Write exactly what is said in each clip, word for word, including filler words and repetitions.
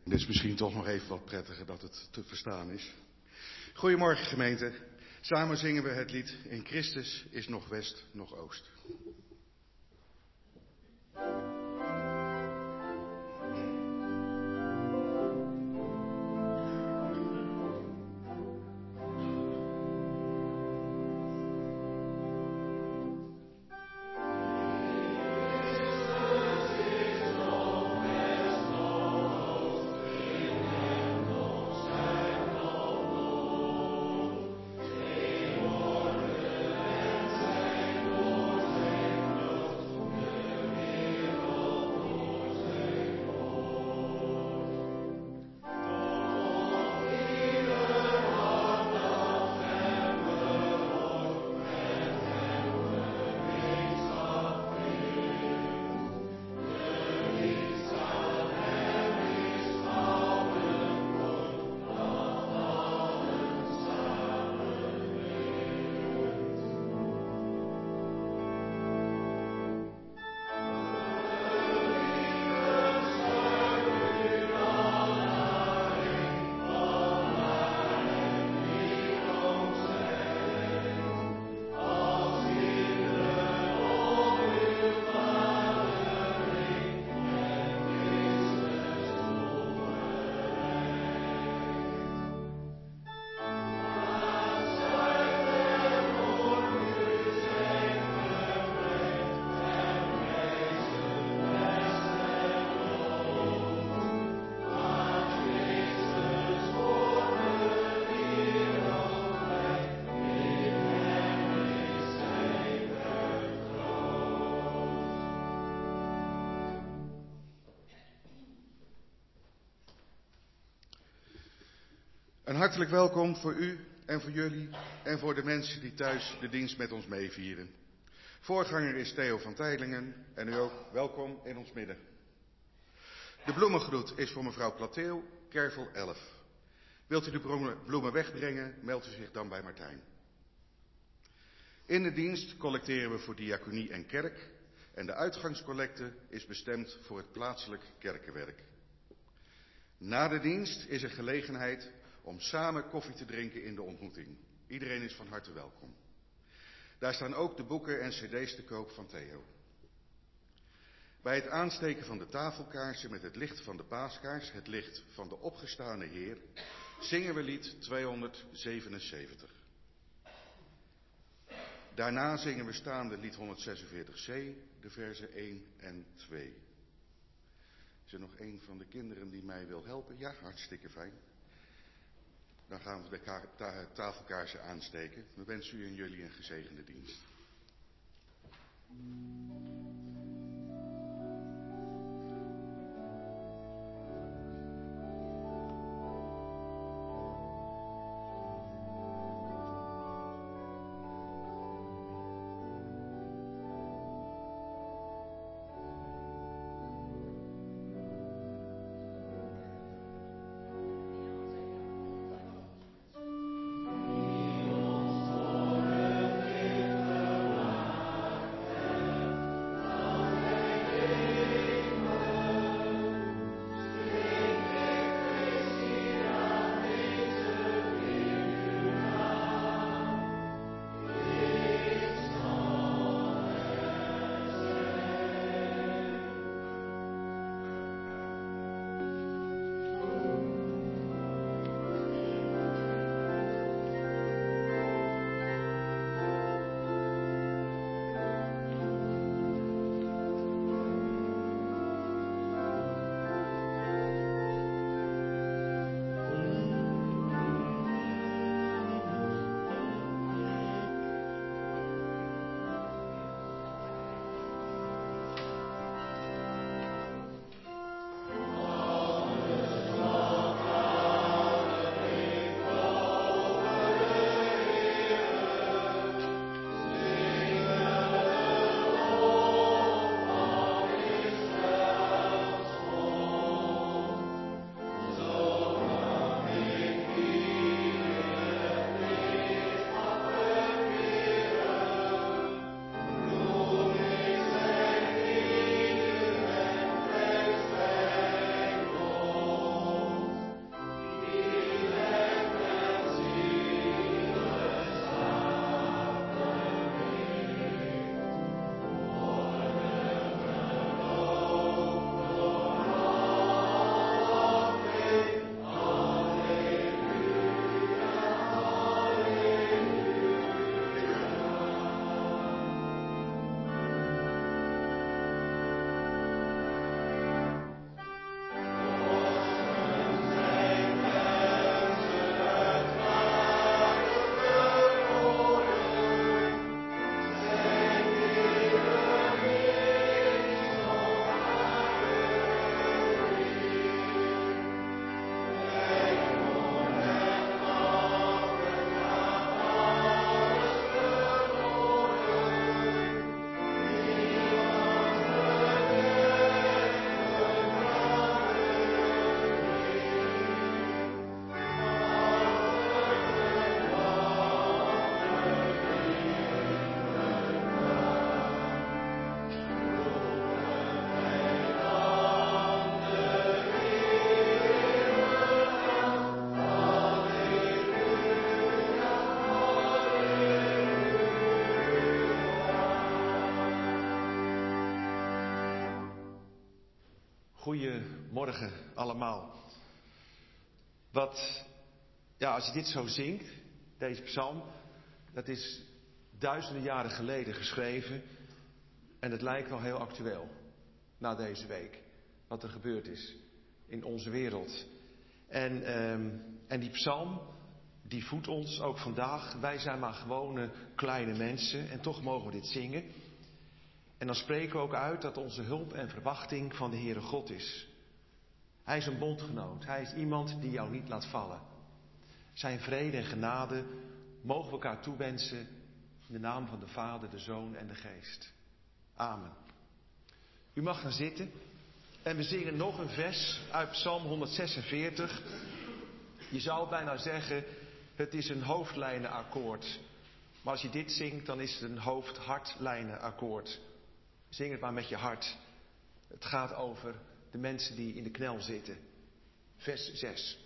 Dit is misschien toch nog even wat prettiger dat het te verstaan is. Goedemorgen gemeente. Samen zingen we het lied In Christus is nog West, nog Oost. Een hartelijk welkom voor u en voor jullie en voor de mensen die thuis de dienst met ons meevieren. Voorganger is Theo van Teylingen en u ook welkom in ons midden. De bloemengroet is voor mevrouw Plateel, Kervel elf. Wilt u de bloemen wegbrengen, meldt u zich dan bij Martijn. In de dienst collecteren we voor diaconie en kerk en de uitgangscollecte is bestemd voor het plaatselijk kerkenwerk. Na de dienst is er gelegenheid om samen koffie te drinken in de ontmoeting. Iedereen is van harte welkom. Daar staan ook de boeken en cd's te koop van Theo. Bij het aansteken van de tafelkaarsen met het licht van de paaskaars, het licht van de opgestane Heer, zingen we lied tweehonderdzevenenzeventig. Daarna zingen we staande lied honderdzesenveertig c, de verzen één en twee. Is er nog een van de kinderen die mij wil helpen? Ja, hartstikke fijn. Dan gaan we de tafelkaarsen aansteken. We wensen u en jullie een gezegende dienst. Goedemorgen allemaal. Wat, ja, als je dit zo zingt, deze psalm, dat is duizenden jaren geleden geschreven. En het lijkt wel heel actueel, na deze week, wat er gebeurd is in onze wereld. En, um, en die psalm, die voedt ons ook vandaag. Wij zijn maar gewone kleine mensen en toch mogen we dit zingen. En dan spreken we ook uit dat onze hulp en verwachting van de Heere God is. Hij is een bondgenoot. Hij is iemand die jou niet laat vallen. Zijn vrede en genade mogen we elkaar toewensen in de naam van de Vader, de Zoon en de Geest. Amen. U mag gaan zitten en we zingen nog een vers uit Psalm honderdzesenveertig. Je zou bijna zeggen, het is een hoofdlijnenakkoord. Maar als je dit zingt, dan is het een hoofd-hartlijnenakkoord. Zing het maar met je hart. Het gaat over de mensen die in de knel zitten. Vers zes.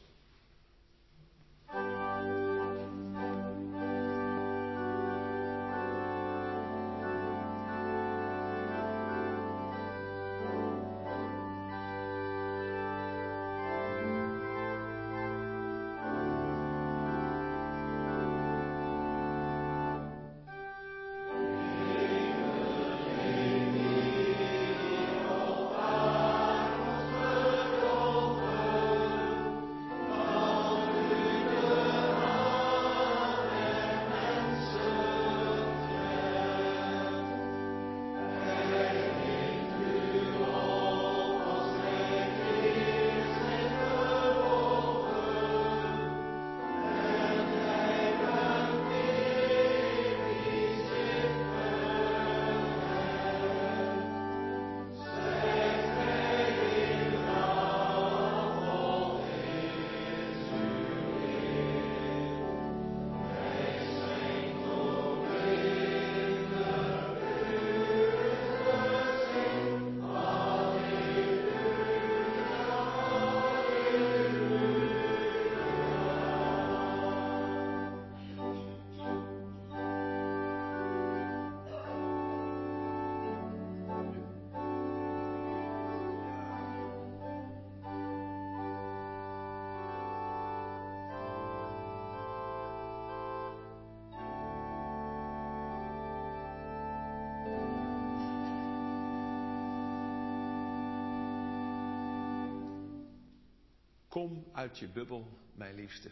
Kom uit je bubbel, mijn liefste.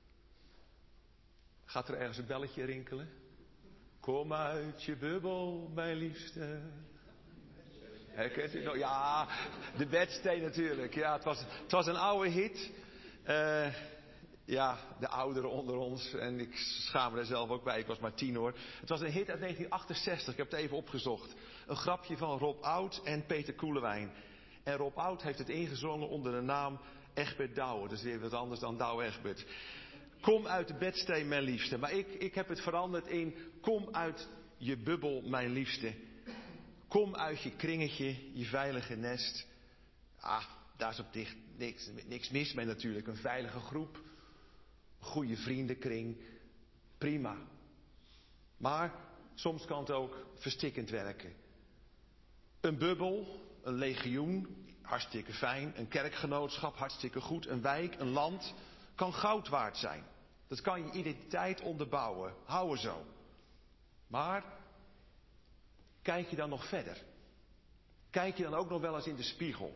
Gaat er ergens een belletje rinkelen? Kom uit je bubbel, mijn liefste. Herkent u nog? Ja, de bedstee natuurlijk. Ja, het was, het was een oude hit. Uh, ja, de ouderen onder ons. En ik schaam me er zelf ook bij. Ik was maar tien hoor. Het was een hit uit negentien achtenzestig. Ik heb het even opgezocht. Een grapje van Rob Oud en Peter Koelewijn. En Rob Oud heeft het ingezongen onder de naam Egbert Douwe. Dat is weer wat anders dan Douwe Egbert. Kom uit de bedstee, mijn liefste. Maar ik, ik heb het veranderd in kom uit je bubbel, mijn liefste. Kom uit je kringetje, je veilige nest. Ah, daar is op dicht niks, niks mis mee natuurlijk. Een veilige groep. Een goede vriendenkring. Prima. Maar soms kan het ook verstikkend werken. Een bubbel, een legioen, hartstikke fijn. Een kerkgenootschap, hartstikke goed. Een wijk, een land, kan goud waard zijn. Dat kan je identiteit onderbouwen. Hou er zo. Maar kijk je dan nog verder? Kijk je dan ook nog wel eens in de spiegel?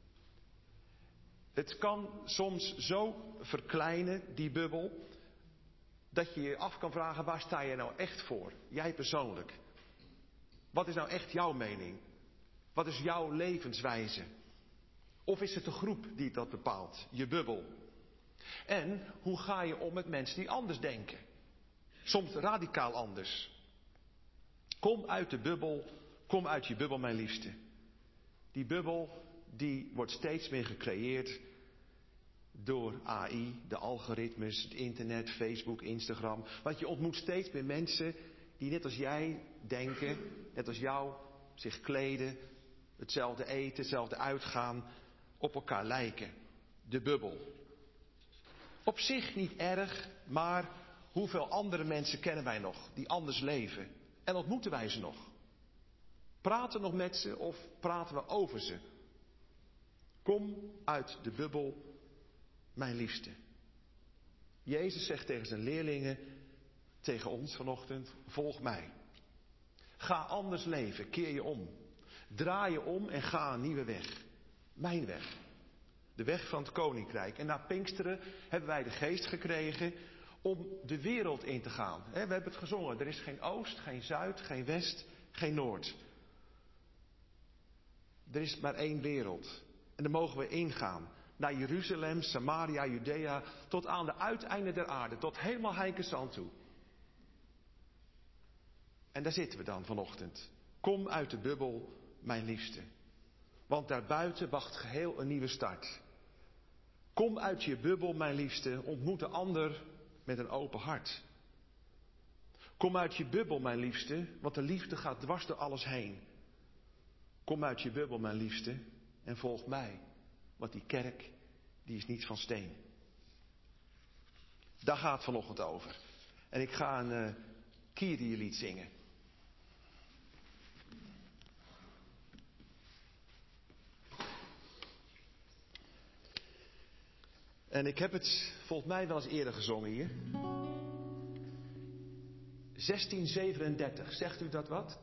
Het kan soms zo verkleinen, die bubbel, dat je je af kan vragen, waar sta je nou echt voor? Jij persoonlijk. Wat is nou echt jouw mening? Wat is jouw levenswijze? Of is het de groep die dat bepaalt? Je bubbel. En hoe ga je om met mensen die anders denken? Soms radicaal anders. Kom uit de bubbel, kom uit je bubbel, mijn liefste. Die bubbel, die wordt steeds meer gecreëerd door A I, de algoritmes, het internet, Facebook, Instagram. Want je ontmoet steeds meer mensen die net als jij denken, net als jou, zich kleden, hetzelfde eten, hetzelfde uitgaan, op elkaar lijken. De bubbel. Op zich niet erg, maar hoeveel andere mensen kennen wij nog die anders leven? En ontmoeten wij ze nog? Praten we nog met ze of praten we over ze? Kom uit de bubbel, mijn liefste. Jezus zegt tegen zijn leerlingen, tegen ons vanochtend, volg mij. Ga anders leven, keer je om. Draai je om en ga een nieuwe weg. Mijn weg. De weg van het koninkrijk. En na Pinksteren hebben wij de geest gekregen om de wereld in te gaan. We hebben het gezongen. Er is geen oost, geen zuid, geen west, geen noord. Er is maar één wereld. En daar mogen we ingaan. Naar Jeruzalem, Samaria, Judea. Tot aan de uiteinden der aarde. Tot helemaal Heinkensand toe. En daar zitten we dan vanochtend. Kom uit de bubbel, mijn liefste. Want daarbuiten wacht geheel een nieuwe start. Kom uit je bubbel, mijn liefste. Ontmoet de ander met een open hart. Kom uit je bubbel, mijn liefste. Want de liefde gaat dwars door alles heen. Kom uit je bubbel, mijn liefste. En volg mij. Want die kerk, die is niet van steen. Daar gaat het vanochtend over. En ik ga een uh, Kyrie-lied zingen. En ik heb het volgens mij wel eens eerder gezongen hier. zestien zevenendertig, zegt u dat wat?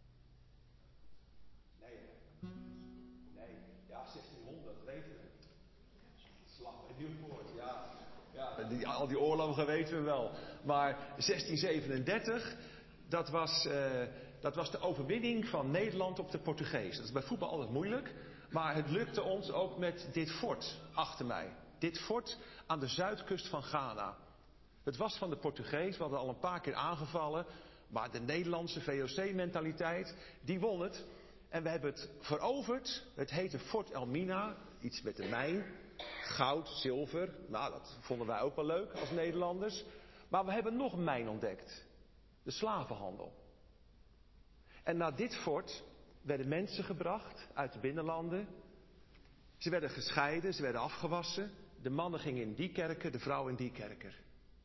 Nee, nee, ja, zestienhonderd, weten we. Slag bij Nieuwpoort, ja. ja die, al die oorlogen weten we wel. Maar zestien zevenendertig, dat was, uh, dat was de overwinning van Nederland op de Portugees. Dat is bij voetbal altijd moeilijk. Maar het lukte ons ook met dit fort achter mij. Dit fort aan de zuidkust van Ghana. Het was van de Portugees, we hadden al een paar keer aangevallen. Maar de Nederlandse V O C-mentaliteit, die won het. En we hebben het veroverd. Het heette Fort Elmina. Iets met de mijn. Goud, zilver. Nou, dat vonden wij ook wel leuk als Nederlanders. Maar we hebben nog een mijn ontdekt. De slavenhandel. En naar dit fort werden mensen gebracht uit de binnenlanden. Ze werden gescheiden, ze werden afgewassen. De mannen gingen in die kerken, de vrouwen in die kerken.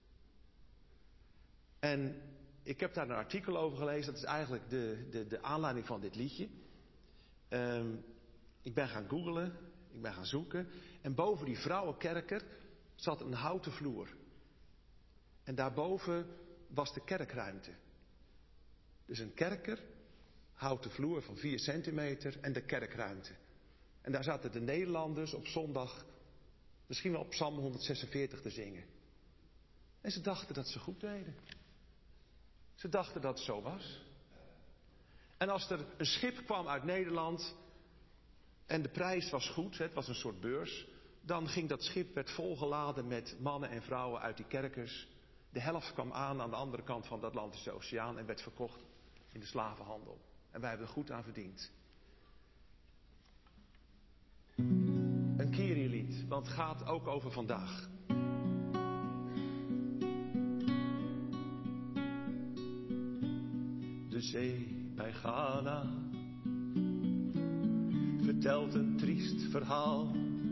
En ik heb daar een artikel over gelezen. Dat is eigenlijk de, de, de aanleiding van dit liedje. Um, ik ben gaan googlen, ik ben gaan zoeken. En boven die vrouwenkerker zat een houten vloer. En daarboven was de kerkruimte. Dus een kerker, houten vloer van vier centimeter en de kerkruimte. En daar zaten de Nederlanders op zondag misschien wel op Psalm honderdzesenveertig te zingen. En ze dachten dat ze goed deden. Ze dachten dat het zo was. En als er een schip kwam uit Nederland en de prijs was goed, het was een soort beurs, dan ging dat schip, werd volgeladen met mannen en vrouwen uit die kerkers. De helft kwam aan aan de andere kant van de Atlantische Oceaan en werd verkocht in de slavenhandel. En wij hebben er goed aan verdiend. Een Kyrie-lied, want het gaat ook over vandaag. De zee bij Ghana vertelt een triest verhaal.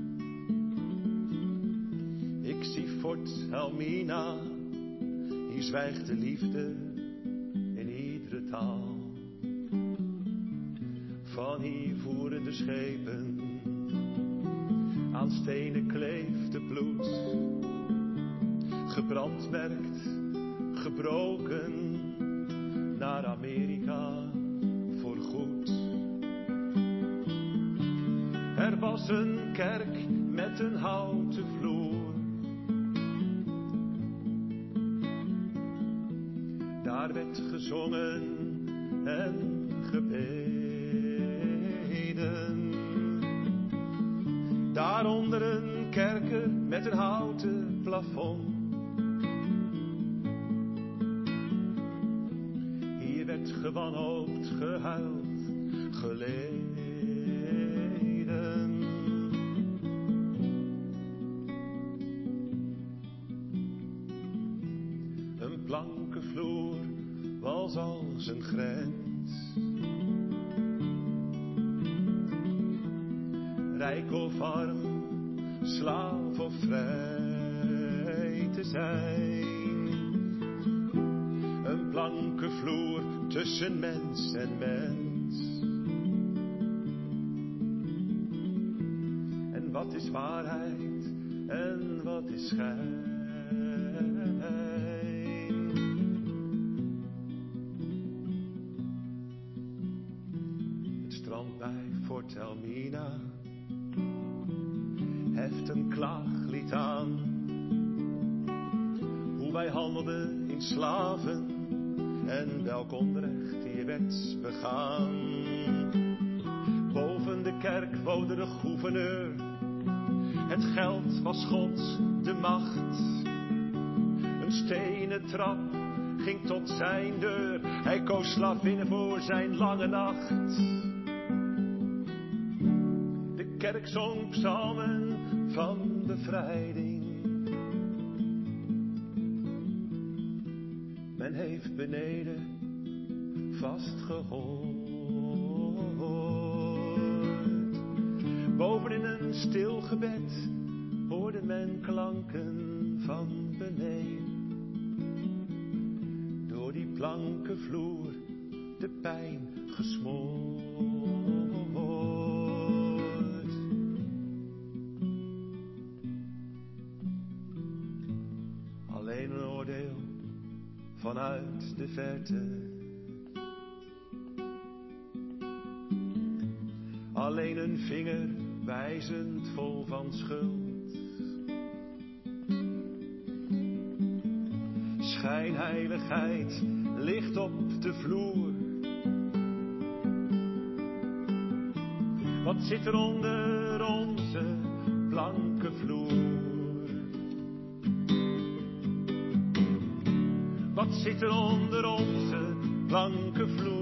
Ik zie Fort Elmina, hier zwijgt de liefde in iedere taal. Van hier voeren de schepen, aan stenen kleeft het bloed. Gebrandmerkt, gebroken, naar Amerika voorgoed. Er was een kerk met een houten vloer. Daar werd gezongen en gebeden. Daaronder een kerker met een houten plafond. Hier werd gewanhoopt, gehuild, geleden. Een plankenvloer was als een grens. Rijk of arm, slaaf of vrij te zijn. Een blanke vloer tussen mens en mens. En is waarheid en wat is schijn? Het strand bij Fort Elmina heft een klaaglied aan. Hoe wij handelden in slaven en welk onrecht hier werd begaan. Boven de kerk woonde de gouverneur. Het geld was God de macht. Een stenen trap ging tot zijn deur. Hij koos slavinnen voor zijn lange nacht. De kerk zong psalmen van bevrijding. Men heeft beneden vast gehoord. Boven in een stil gebed hoorde men klanken van beneden. Door die plankenvloer de pijn gesmoord. Alleen een oordeel vanuit de verte. Alleen een vinger wijzend vol van schuld. Schijnheiligheid ligt op de vloer. Wat zit er onder onze blanke vloer? Wat zit er onder onze blanke vloer?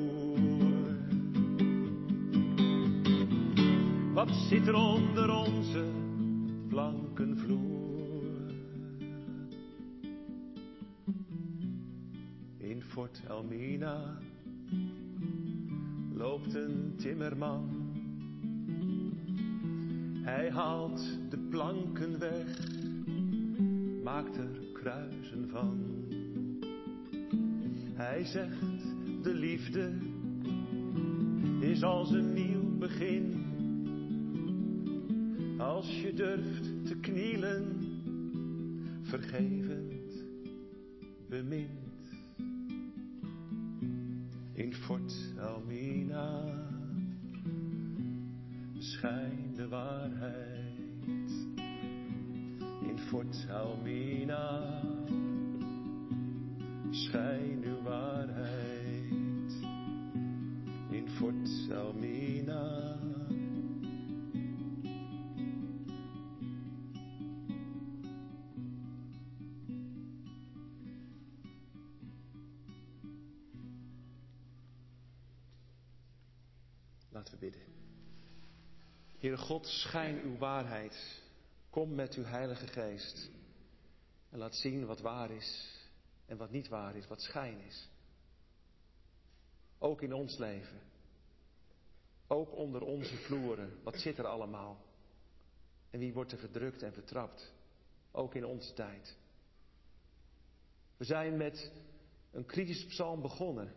Wat zit er onder onze blanke vloer? In Fort Elmina loopt een timmerman. Hij haalt de planken weg, maakt er kruisen van. Hij zegt, de liefde is als een nieuw begin. Als je durft te knielen, vergevend, bemind. In Fort Elmina schijnt de waarheid. In Fort Elmina schijnt uw waarheid. In Fort Elmina. Laten we bidden. Heere God, schijn uw waarheid. Kom met uw Heilige Geest. En laat zien wat waar is en wat niet waar is, wat schijn is. Ook in ons leven. Ook onder onze vloeren. Wat zit er allemaal? En wie wordt er verdrukt en vertrapt? Ook in onze tijd. We zijn met een kritische psalm begonnen.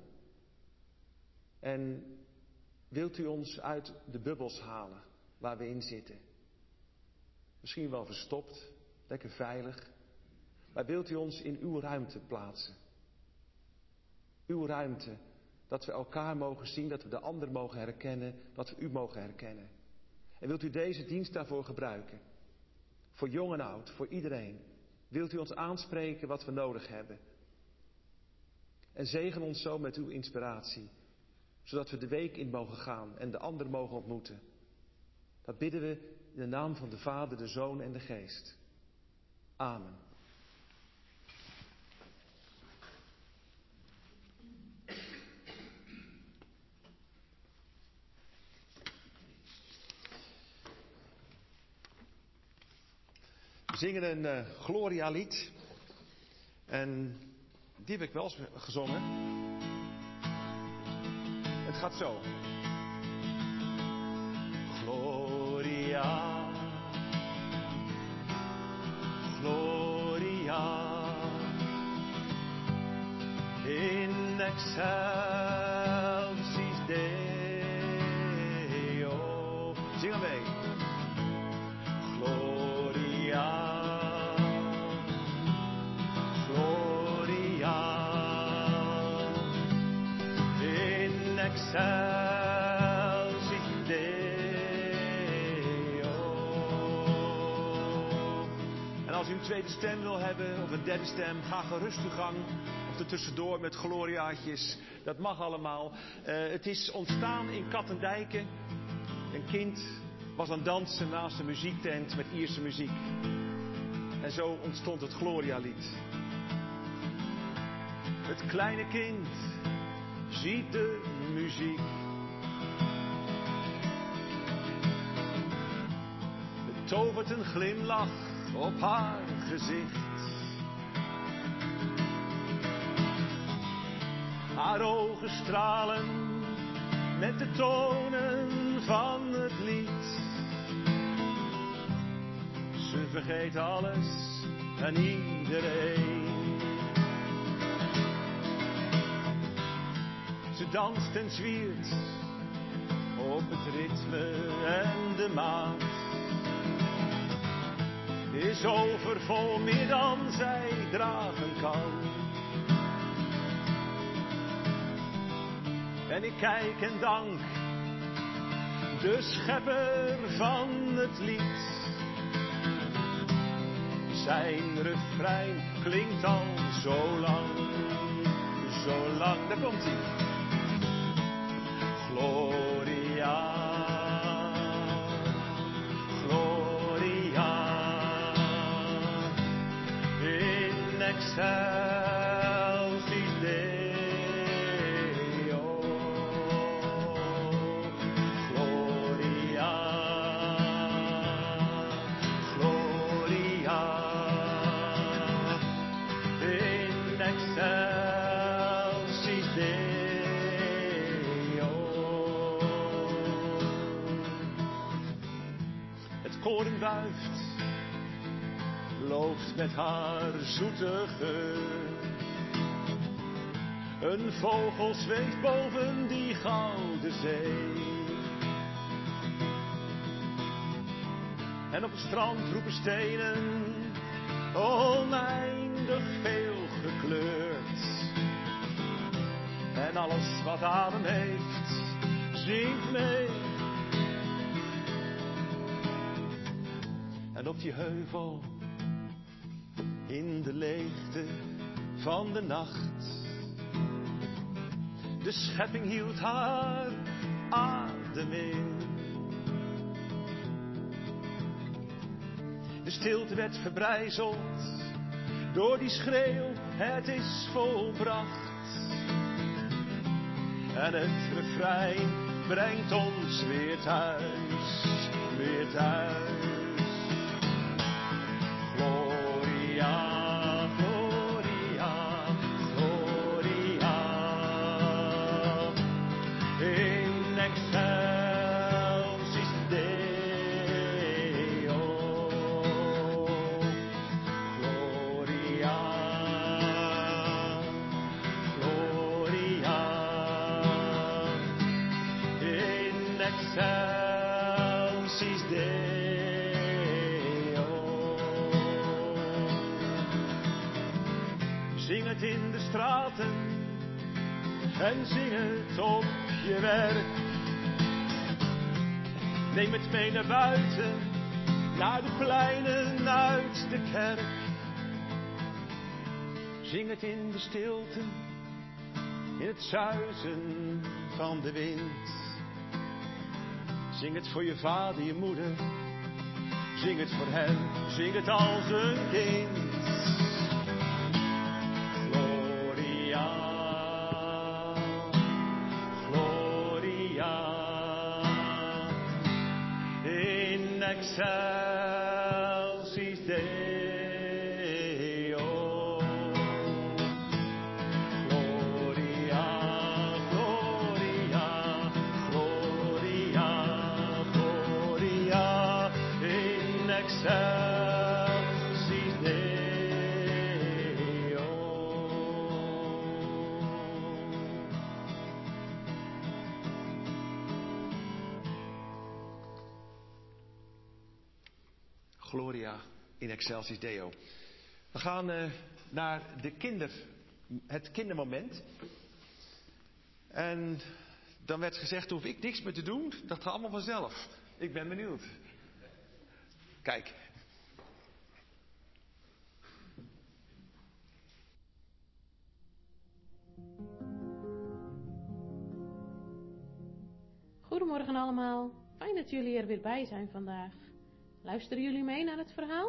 En wilt u ons uit de bubbels halen waar we in zitten? Misschien wel verstopt, lekker veilig. Maar wilt u ons in uw ruimte plaatsen? Uw ruimte, dat we elkaar mogen zien, dat we de ander mogen herkennen, dat we u mogen herkennen. En wilt u deze dienst daarvoor gebruiken? Voor jong en oud, voor iedereen. Wilt u ons aanspreken wat we nodig hebben? En zegen ons zo met uw inspiratie, zodat we de week in mogen gaan en de ander mogen ontmoeten. Dat bidden we in de naam van de Vader, de Zoon en de Geest. Amen. We zingen een uh, Gloria-lied. En die heb ik wel eens gezongen. Het gaat zo. Gloria, Gloria, in excelsis Deo. Zing hem mee. excelsis Deo. En als u een tweede stem wil hebben, of een derde stem, ga gerust uw gang. Of er tussendoor met gloriaatjes. Dat mag allemaal. Uh, het is ontstaan in Kattendijken. Een kind was aan het dansen naast een muziektent met Ierse muziek. En zo ontstond het Gloria-lied. Het kleine kind ziet de muziek. Het tovert een glimlach op haar gezicht. Haar ogen stralen met de tonen van het lied. Ze vergeet alles en iedereen. Ze danst en zwiert op het ritme en de maat. Is overvol meer dan zij dragen kan. En ik kijk en dank de schepper van het lied. Zijn refrein klinkt al zo lang, zo lang. Daar komt hij. Gloria, Gloria, in excelsis Deo. Gloria, Gloria, in excelsis Deo. Het koren wuift, loopt met haar zoete geur. Een vogel zweeft boven die gouden zee. En op het strand roepen stenen, oneindig veel gekleurd. En alles wat adem heeft, zingt mee. En op die heuvel, in de leegte van de nacht, de schepping hield haar adem in. De stilte werd verbrijzeld door die schreeuw, het is volbracht. En het refrein brengt ons weer thuis, weer thuis. Gloria, Gloria, Gloria, in excelsis Deo. Gloria, Gloria, in excelsis Deo. Zing het in de straten en zing het op je werk. Neem het mee naar buiten, naar de pleinen uit de kerk. Zing het in de stilte, in het zuizen van de wind. Zing het voor je vader, je moeder. Zing het voor hen, zing het als een kind. Excelsis Deo. Gloria, Gloria, Gloria, Gloria, in excelsis Deo. Gloria in excelsis Deo. We gaan uh, naar de kinder, het kindermoment. En Dan werd gezegd, hoef ik niks meer te doen. Dat gaat allemaal vanzelf. Ik ben benieuwd. Kijk. Goedemorgen allemaal. Fijn dat jullie er weer bij zijn vandaag. Luisteren jullie mee naar het verhaal?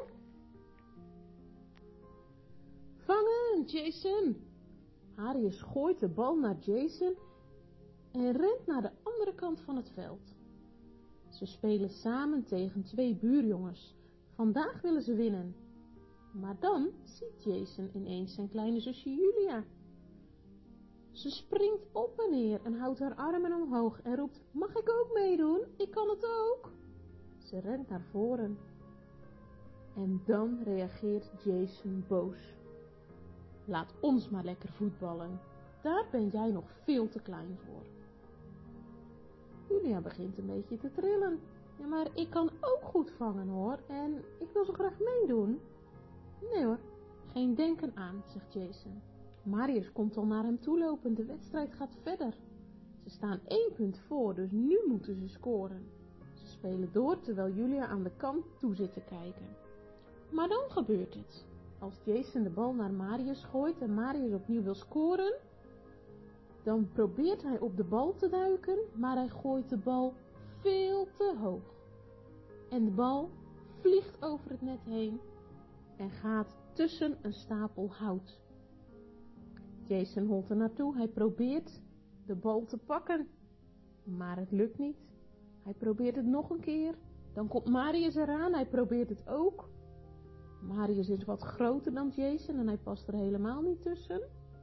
Vangen, Jason! Marius gooit de bal naar Jason en rent naar de andere kant van het veld. Ze spelen samen tegen twee buurjongens. Vandaag willen ze winnen. Maar dan ziet Jason ineens zijn kleine zusje Julia. Ze springt op en neer en houdt haar armen omhoog en roept, mag ik ook meedoen? Ik kan het ook. Ze rent naar voren. En dan reageert Jason boos. Laat ons maar lekker voetballen. Daar ben jij nog veel te klein voor. Julia begint een beetje te trillen. Ja, maar ik kan ook goed vangen hoor. En ik wil zo graag meedoen. Nee hoor, geen denken aan, zegt Jason. Marius komt al naar hem toe lopen. De wedstrijd gaat verder. Ze staan één punt voor, dus nu moeten ze scoren. Ze spelen door terwijl Julia aan de kant toe zit te kijken. Maar dan gebeurt het. Als Jason de bal naar Marius gooit en Marius opnieuw wil scoren, dan probeert hij op de bal te duiken, maar hij gooit de bal veel te hoog. En de bal vliegt over het net heen en gaat tussen een stapel hout. Jason holt er naartoe, hij probeert de bal te pakken, maar het lukt niet. Hij probeert het nog een keer, dan komt Marius eraan, hij probeert het ook. Marius is wat groter dan Jason en hij past er helemaal niet tussen.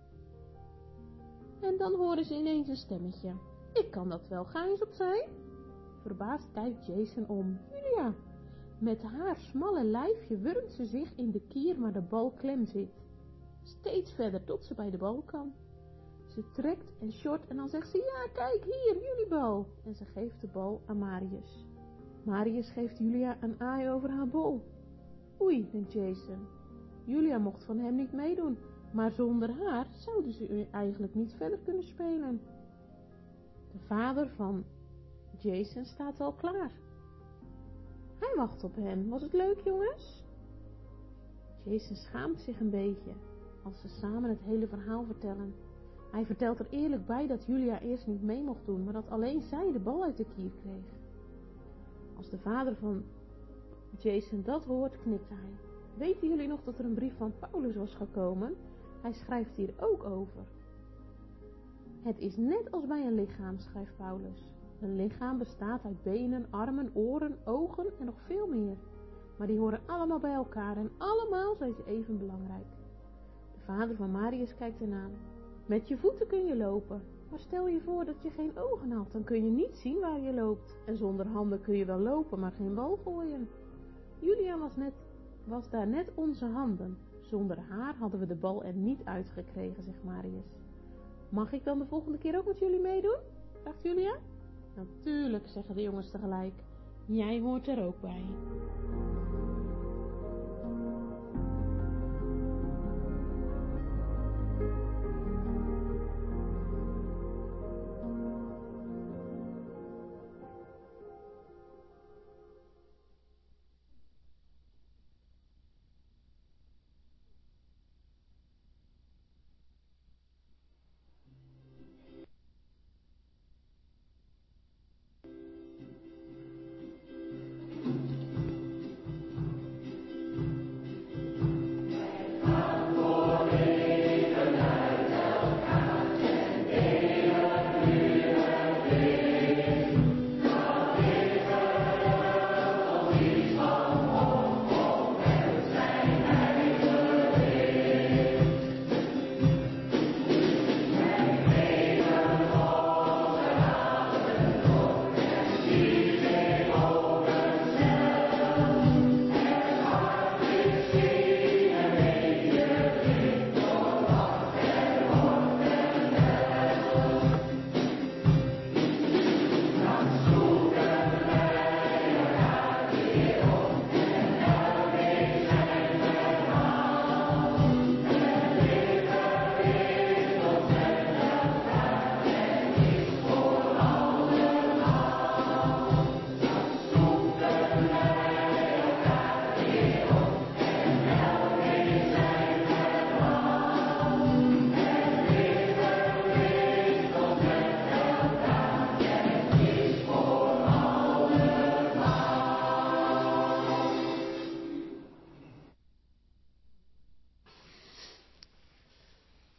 En dan horen ze ineens een stemmetje. Ik kan dat wel, ga eens opzij. Verbaasd kijkt Jason om. Julia, met haar smalle lijfje wurmt ze zich in de kier waar de bal klem zit. Steeds verder tot ze bij de bal kan. Ze trekt en short en dan zegt ze, ja kijk hier, jullie bal. En ze geeft de bal aan Marius. Marius geeft Julia een aai over haar bol. Oei, denkt Jason. Julia mocht van hem niet meedoen, maar zonder haar zouden ze eigenlijk niet verder kunnen spelen. De vader van Jason staat al klaar. Hij wacht op hen. Was het leuk, jongens? Jason schaamt zich een beetje als ze samen het hele verhaal vertellen. Hij vertelt er eerlijk bij dat Julia eerst niet mee mocht doen, maar dat alleen zij de bal uit de kier kreeg. Als de vader van Jason dat hoort, knikt hij. Weten jullie nog dat er een brief van Paulus was gekomen? Hij schrijft hier ook over. Het is net als bij een lichaam, schrijft Paulus. Een lichaam bestaat uit benen, armen, oren, ogen en nog veel meer. Maar die horen allemaal bij elkaar en allemaal zijn ze even belangrijk. De vader van Marius kijkt ernaar. Met je voeten kun je lopen, maar stel je voor dat je geen ogen had, dan kun je niet zien waar je loopt. En zonder handen kun je wel lopen, maar geen bal gooien. Julia was, net, was daar net onze handen. Zonder haar hadden we de bal er niet uitgekregen, zegt Marius. Mag ik dan de volgende keer ook met jullie meedoen? Vraagt Julia. Natuurlijk, zeggen de jongens tegelijk. Jij hoort er ook bij.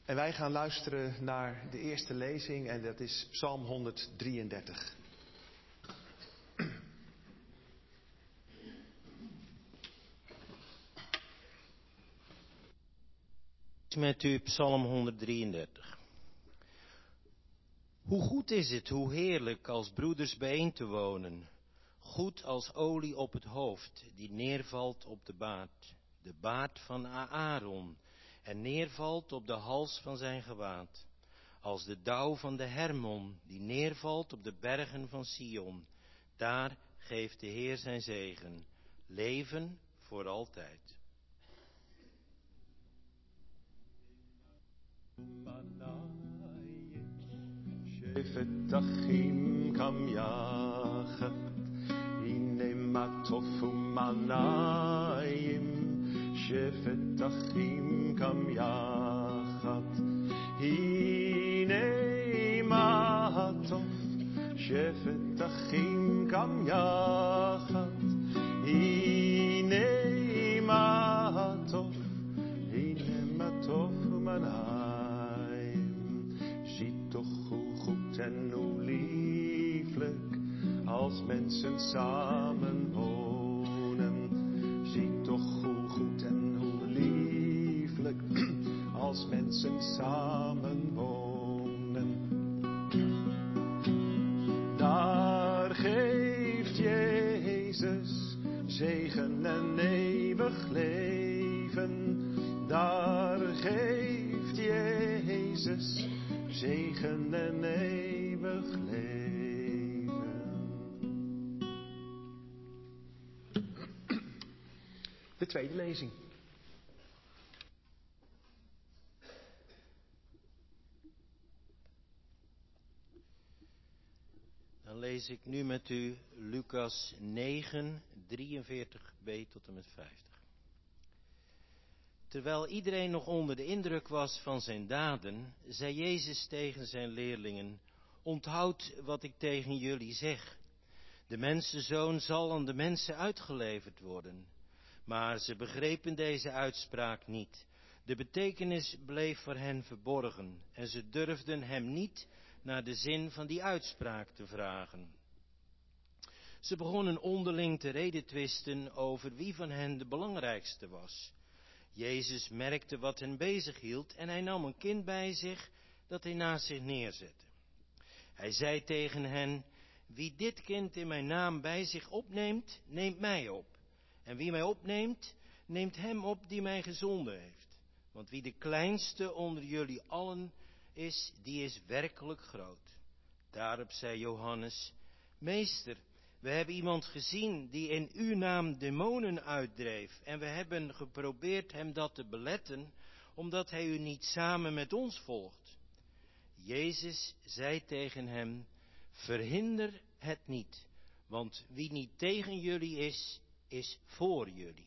En wij gaan luisteren naar de eerste lezing en dat is Psalm honderddrieëndertig. Met u Psalm honderddrieëndertig. Hoe goed is het, hoe heerlijk als broeders bijeen te wonen. Goed als olie op het hoofd, die neervalt op de baard. De baard van Aaron, en neervalt op de hals van zijn gewaad. Als de dauw van de Hermon, die neervalt op de bergen van Sion. Daar geeft de Heer zijn zegen. Leven voor altijd. Shevetachim kam yachat, hine matofu manayim. Shevetachim kam yachat, hine matof. Shevetachim kam yachat, hine matof, hine matofu manayim. Ziet toch hoe goed en hoe lieflijk als mensen samen wonen. Ziet toch hoe goed en hoe lieflijk als mensen samen wonen. Daar geeft Jezus zegen en eeuwig leven. Daar geeft Jezus zegen en eeuwig leven. De tweede lezing. Dan lees ik nu met u Lucas negen, drieënveertig b tot en met vijftig. Terwijl iedereen nog onder de indruk was van zijn daden, zei Jezus tegen zijn leerlingen: onthoud wat ik tegen jullie zeg. De mensenzoon zal aan de mensen uitgeleverd worden. Maar ze begrepen deze uitspraak niet. De betekenis bleef voor hen verborgen en ze durfden hem niet naar de zin van die uitspraak te vragen. Ze begonnen onderling te redetwisten over wie van hen de belangrijkste was. Jezus merkte wat hen bezighield en hij nam een kind bij zich dat hij naast zich neerzette. Hij zei tegen hen: wie dit kind in mijn naam bij zich opneemt, neemt mij op. En wie mij opneemt, neemt hem op die mij gezonden heeft. Want wie de kleinste onder jullie allen is, die is werkelijk groot. Daarop zei Johannes: meester, we hebben iemand gezien die in uw naam demonen uitdreef. En we hebben geprobeerd hem dat te beletten, omdat hij u niet samen met ons volgt. Jezus zei tegen hem: verhinder het niet, want wie niet tegen jullie is, is voor jullie.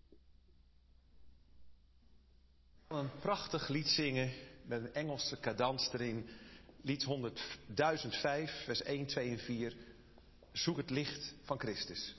Een prachtig lied zingen met een Engelse cadans erin. Lied honderdduizend vijf, vers één, twee en vier. Zoek het licht van Christus.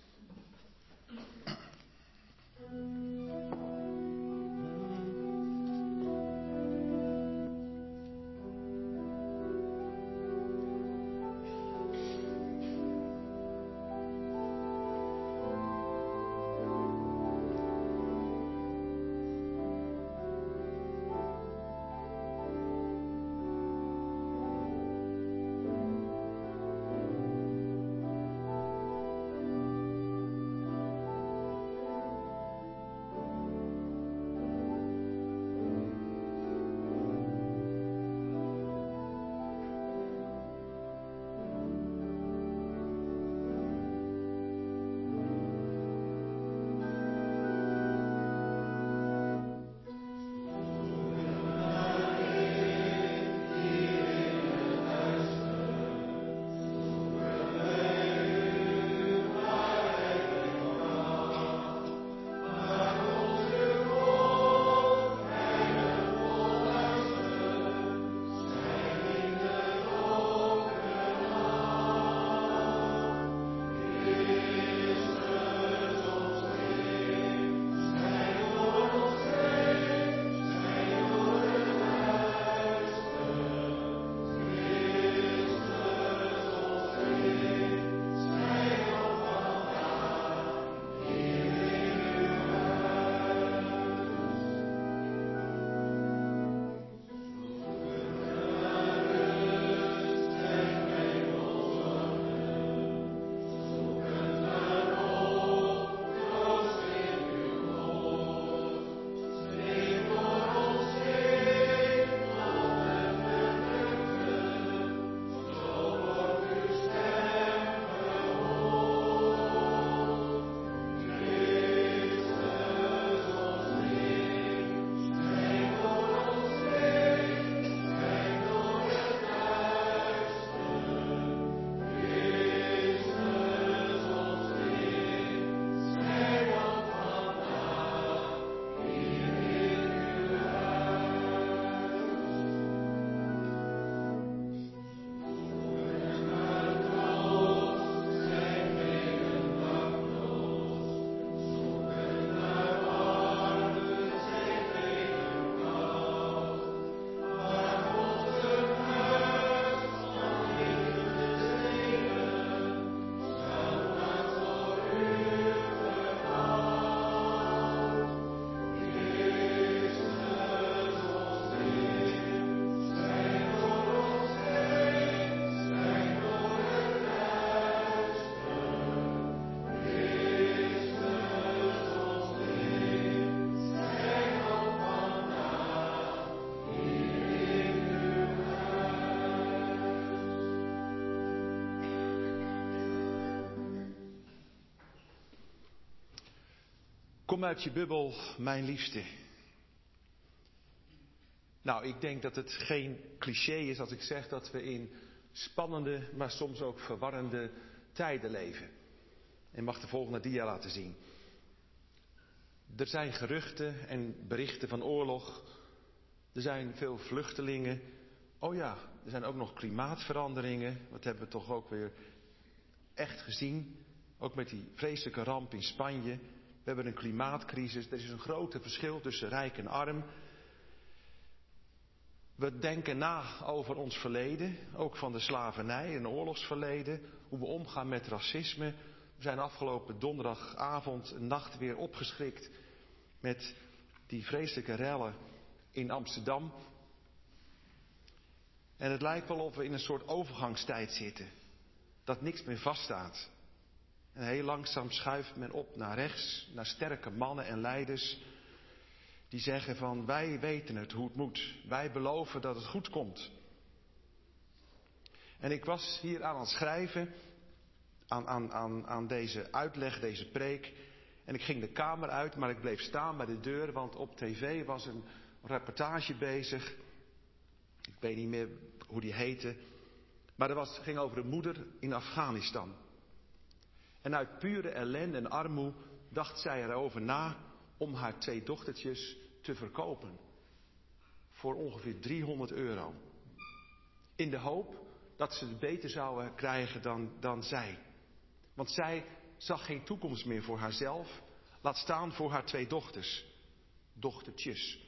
Kom uit je bubbel, mijn liefste. Nou, ik denk dat het geen cliché is als ik zeg dat we in spannende, maar soms ook verwarrende tijden leven. En mag de volgende dia laten zien. Er zijn geruchten en berichten van oorlog. Er zijn veel vluchtelingen. Oh ja, er zijn ook nog klimaatveranderingen. Wat hebben we toch ook weer echt gezien. Ook met die vreselijke ramp in Spanje. We hebben een klimaatcrisis. Er is een groot verschil tussen rijk en arm. We denken na over ons verleden. Ook van de slavernij en oorlogsverleden. Hoe we omgaan met racisme. We zijn afgelopen donderdagavond en nacht weer opgeschrikt met die vreselijke rellen in Amsterdam. En het lijkt wel of we in een soort overgangstijd zitten. Dat niks meer vaststaat. En heel langzaam schuift men op naar rechts, naar sterke mannen en leiders. Die zeggen van wij weten het hoe het moet. Wij beloven dat het goed komt. En ik was hier aan het schrijven. Aan, aan, aan, aan deze uitleg, deze preek. En ik ging de kamer uit, maar ik bleef staan bij de deur, want op tv was een reportage bezig. Ik weet niet meer hoe die heette. Maar het was, ging over een moeder in Afghanistan. En uit pure ellende en armoede dacht zij erover na om haar twee dochtertjes te verkopen. Voor ongeveer driehonderd euro. In de hoop dat ze het beter zouden krijgen dan, dan zij. Want zij zag geen toekomst meer voor haarzelf. Laat staan voor haar twee dochters. Dochtertjes.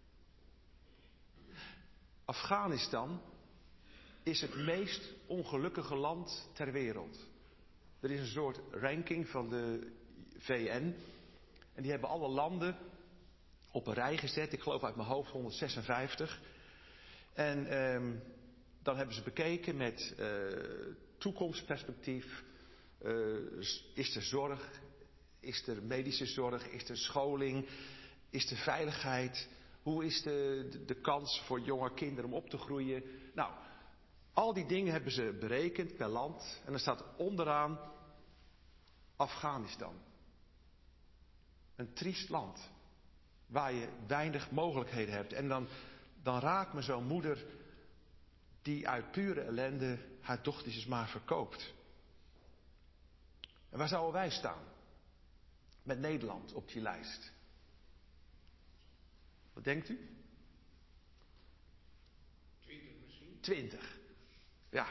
Afghanistan is het meest ongelukkige land ter wereld. Er is een soort ranking van de V N. En die hebben alle landen op een rij gezet. Ik geloof uit mijn hoofd honderdzesenvijftig. En eh, dan hebben ze bekeken met eh, toekomstperspectief. Uh, is er zorg? Is er medische zorg? Is er scholing? Is er veiligheid? Hoe is de, de, de kans voor jonge kinderen om op te groeien? Nou, al die dingen hebben ze berekend per land. En er staat onderaan Afghanistan. Een triest land. Waar je weinig mogelijkheden hebt. En dan, dan raakt me zo'n moeder die uit pure ellende haar dochtertjes maar verkoopt. En waar zouden wij staan? Met Nederland op die lijst. Wat denkt u? Twintig misschien? Twintig. Ja.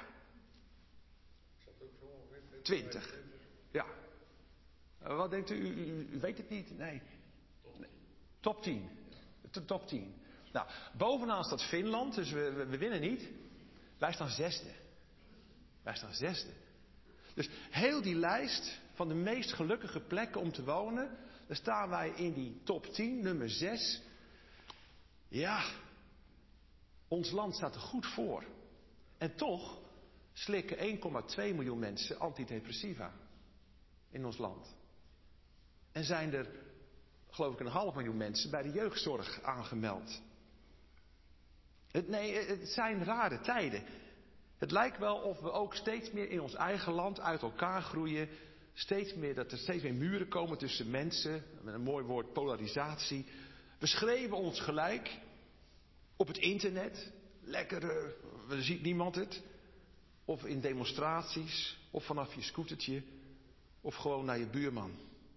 Twintig. Ja. Wat denkt u? U, u? U weet het niet? Nee. Nee. Top tien. De top tien. Nou, bovenaan staat Finland, dus we, we, we winnen niet. Wij staan zesde. Wij staan zesde. Dus heel die lijst van de meest gelukkige plekken om te wonen, daar staan wij in die top tien, nummer zes. Ja, ons land staat er goed voor. En toch slikken één komma twee miljoen mensen antidepressiva in ons land. En zijn er, geloof ik, een half miljoen mensen bij de jeugdzorg aangemeld. Het, nee, het zijn rare tijden. Het lijkt wel of we ook steeds meer in ons eigen land uit elkaar groeien. Steeds meer, dat er steeds meer muren komen tussen mensen. Met een mooi woord, polarisatie. We schreeuwen ons gelijk. Op het internet. Lekker, uh, er ziet niemand het. Of in demonstraties. Of vanaf je scootertje. Of gewoon naar je buurman.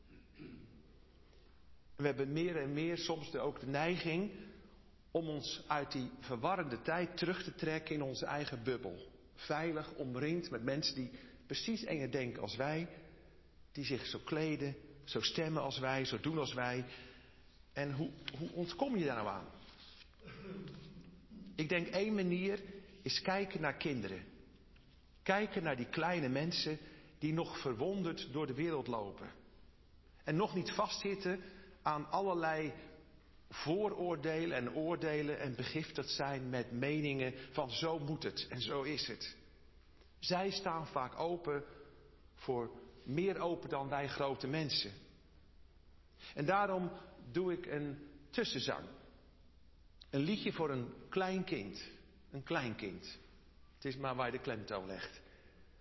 We hebben meer en meer soms ook de neiging om ons uit die verwarrende tijd terug te trekken in onze eigen bubbel. Veilig, omringd met mensen die precies enger denken als wij. Die zich zo kleden, zo stemmen als wij, zo doen als wij. En hoe, hoe ontkom je daar nou aan? Ik denk één manier is kijken naar kinderen. Kijken naar die kleine mensen die nog verwonderd door de wereld lopen. En nog niet vastzitten aan allerlei vooroordelen en oordelen en begiftigd zijn met meningen van zo moet het en zo is het. Zij staan vaak open voor meer open dan wij grote mensen. En daarom doe ik een tussenzang. Een liedje voor een klein kind. Een klein kind. Het is maar waar je de klemtoon legt.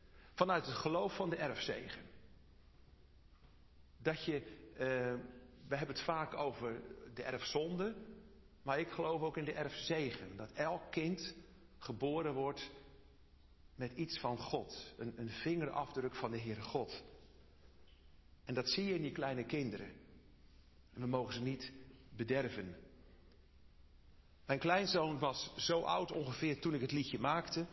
Vanuit het geloof van de erfzegen. Dat je uh, we hebben het vaak over de erfzonde, maar ik geloof ook in de erfzegen. Dat elk kind geboren wordt met iets van God. Een, een vingerafdruk van de Heere God. En dat zie je in die kleine kinderen. En we mogen ze niet bederven. Mijn kleinzoon was zo oud ongeveer toen ik het liedje maakte.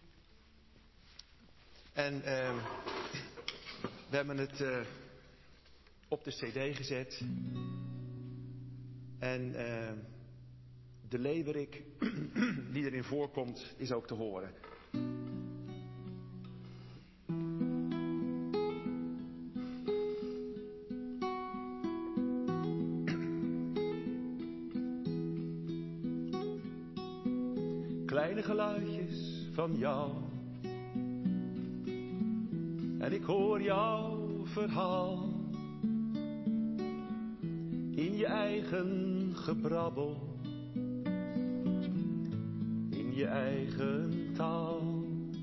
En uh, we hebben het uh, op de cd gezet. En uh, de leeuwerik die erin voorkomt is ook te horen. Kleine geluidjes van jou. En ik hoor jouw verhaal. In je eigen gebrabbel. In je eigen taal.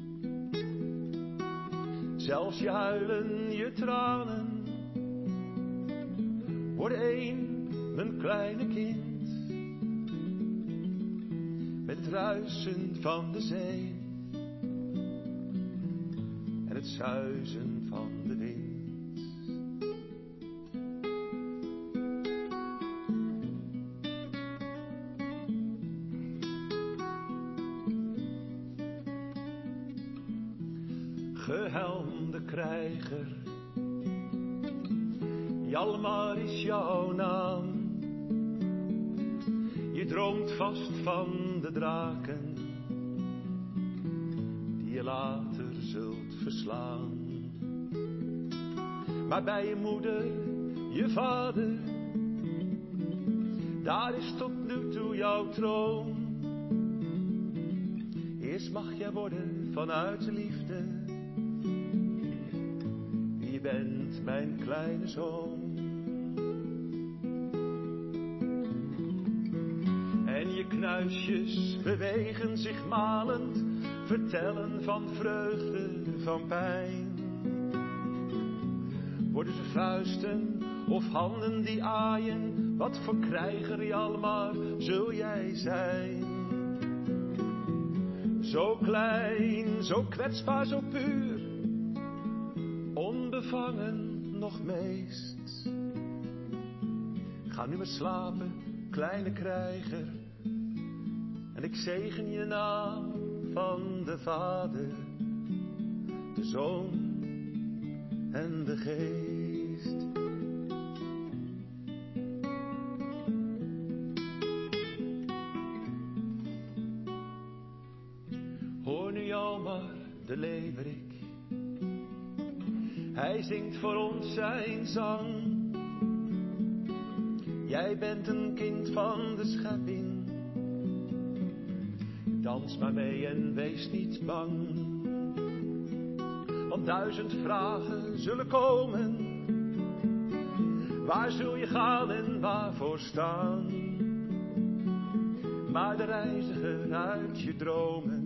Zelfs je huilen, je tranen. Worden één, mijn kleine kind. Met het ruisen van de zee. En het suizen van de wind. Gehelmde krijger, Hjalmar is jouw naam. Je droomt vast van de draken, die je later zult verslaan. Maar bij je moeder, je vader, daar is tot nu toe jouw troon. Eerst mag jij worden vanuit de liefde. Je bent mijn kleine zoon. En je knuisjes bewegen zich malend, vertellen van vreugde, van pijn. Worden ze vuisten of handen die aaien, wat voor krijger Hjalmar zul jij zijn? Zo klein, zo kwetsbaar, zo puur, onbevangen nog meest. Ga nu maar slapen, kleine krijger, en ik zegen je naam van de Vader, de Zoon en de Geest. Hoor nu Hjalmar, de leeuwerik. Hij zingt voor ons zijn zang. Jij bent een kind van de schepping. Dans maar mee en wees niet bang. Want duizend vragen zullen komen. Waar zul je gaan en waarvoor staan? Maar de reiziger uit je dromen,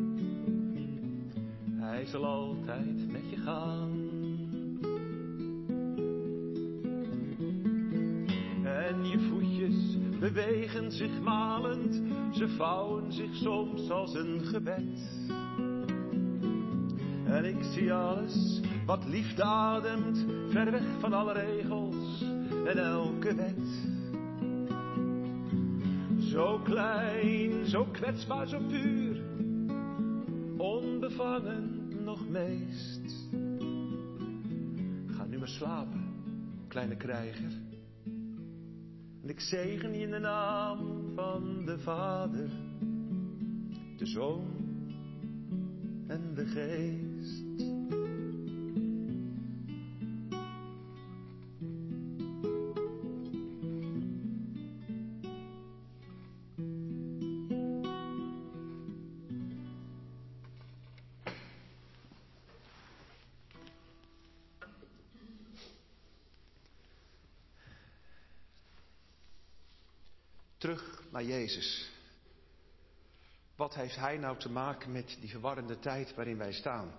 hij zal altijd met je gaan. En je voetjes bewegen zich malend, ze vouwen zich soms als een gebed. En ik zie alles wat liefde ademt, ver weg van alle regels en elke wet. Zo klein, zo kwetsbaar, zo puur, onbevangen nog meest. Ga nu maar slapen, kleine krijger. En ik zegen je in de naam van de Vader, de Zoon en de Geest. Terug naar Jezus. Wat heeft Hij nou te maken met die verwarrende tijd waarin wij staan?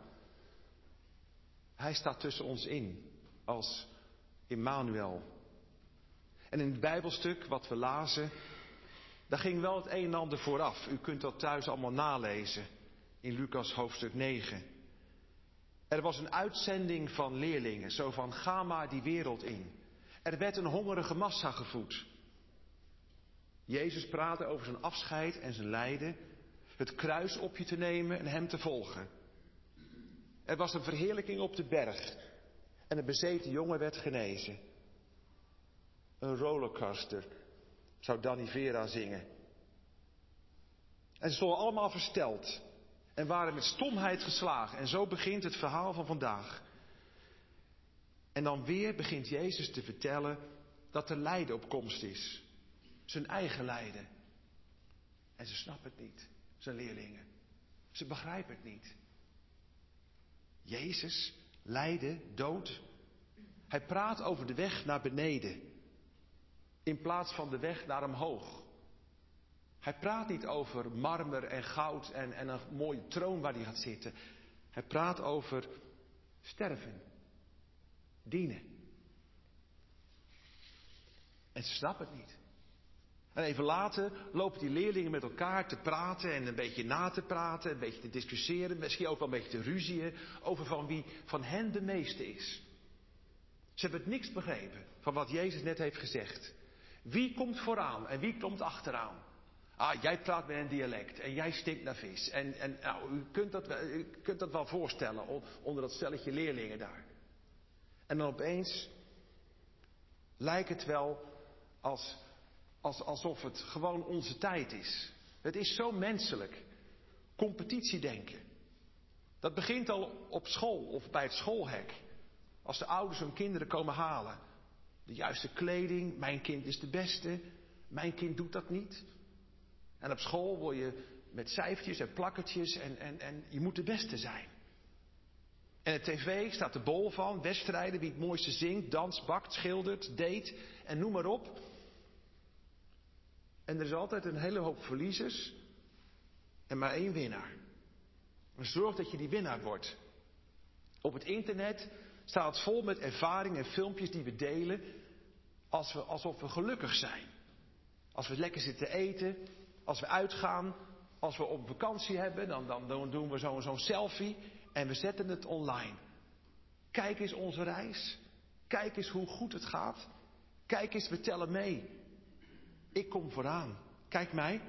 Hij staat tussen ons in als Immanuel. En in het Bijbelstuk wat we lazen, daar ging wel het een en ander vooraf. U kunt dat thuis allemaal nalezen in Lucas hoofdstuk negen. Er was een uitzending van leerlingen, zo van ga maar die wereld in. Er werd een hongerige massa gevoed. Jezus praatte over zijn afscheid en zijn lijden, het kruis op je te nemen en hem te volgen. Er was een verheerlijking op de berg en een bezeten jongen werd genezen. Een rollercoaster, zou Danny Vera zingen. En ze stonden allemaal versteld en waren met stomheid geslagen. En zo begint het verhaal van vandaag. En dan weer begint Jezus te vertellen dat er lijden op komst is. Zijn eigen lijden. En ze snappen het niet, zijn leerlingen. Ze begrijpen het niet. Jezus, lijden, dood. Hij praat over de weg naar beneden. In plaats van de weg naar omhoog. Hij praat niet over marmer en goud en, en een mooie troon waar hij gaat zitten. Hij praat over sterven. Dienen. En ze snappen het niet. En even later lopen die leerlingen met elkaar te praten en een beetje na te praten, een beetje te discussiëren, misschien ook wel een beetje te ruzieën over van wie van hen de meeste is. Ze hebben het niks begrepen van wat Jezus net heeft gezegd. Wie komt vooraan en wie komt achteraan? Ah, jij praat met een dialect en jij stinkt naar vis. En, en nou, u, kunt dat, u kunt dat wel voorstellen onder dat stelletje leerlingen daar. En dan opeens lijkt het wel als, als, alsof het gewoon onze tijd is. Het is zo menselijk. Competitiedenken. Dat begint al op school of bij het schoolhek. Als de ouders hun kinderen komen halen. De juiste kleding, mijn kind is de beste, mijn kind doet dat niet. En op school word je met cijfertjes en plakkertjes en, en, en je moet de beste zijn. En de tv staat er bol van, wedstrijden, wie het mooiste zingt, danst, bakt, schildert, date en noem maar op. En er is altijd een hele hoop verliezers en maar één winnaar. En zorg dat je die winnaar wordt. Op het internet staat het vol met ervaringen en filmpjes die we delen als we, alsof we gelukkig zijn. Als we lekker zitten eten, als we uitgaan, als we op vakantie hebben, dan, dan, dan doen we zo, zo'n selfie en we zetten het online. Kijk eens onze reis. Kijk eens hoe goed het gaat. Kijk eens, we tellen mee. Ik kom vooraan. Kijk mij.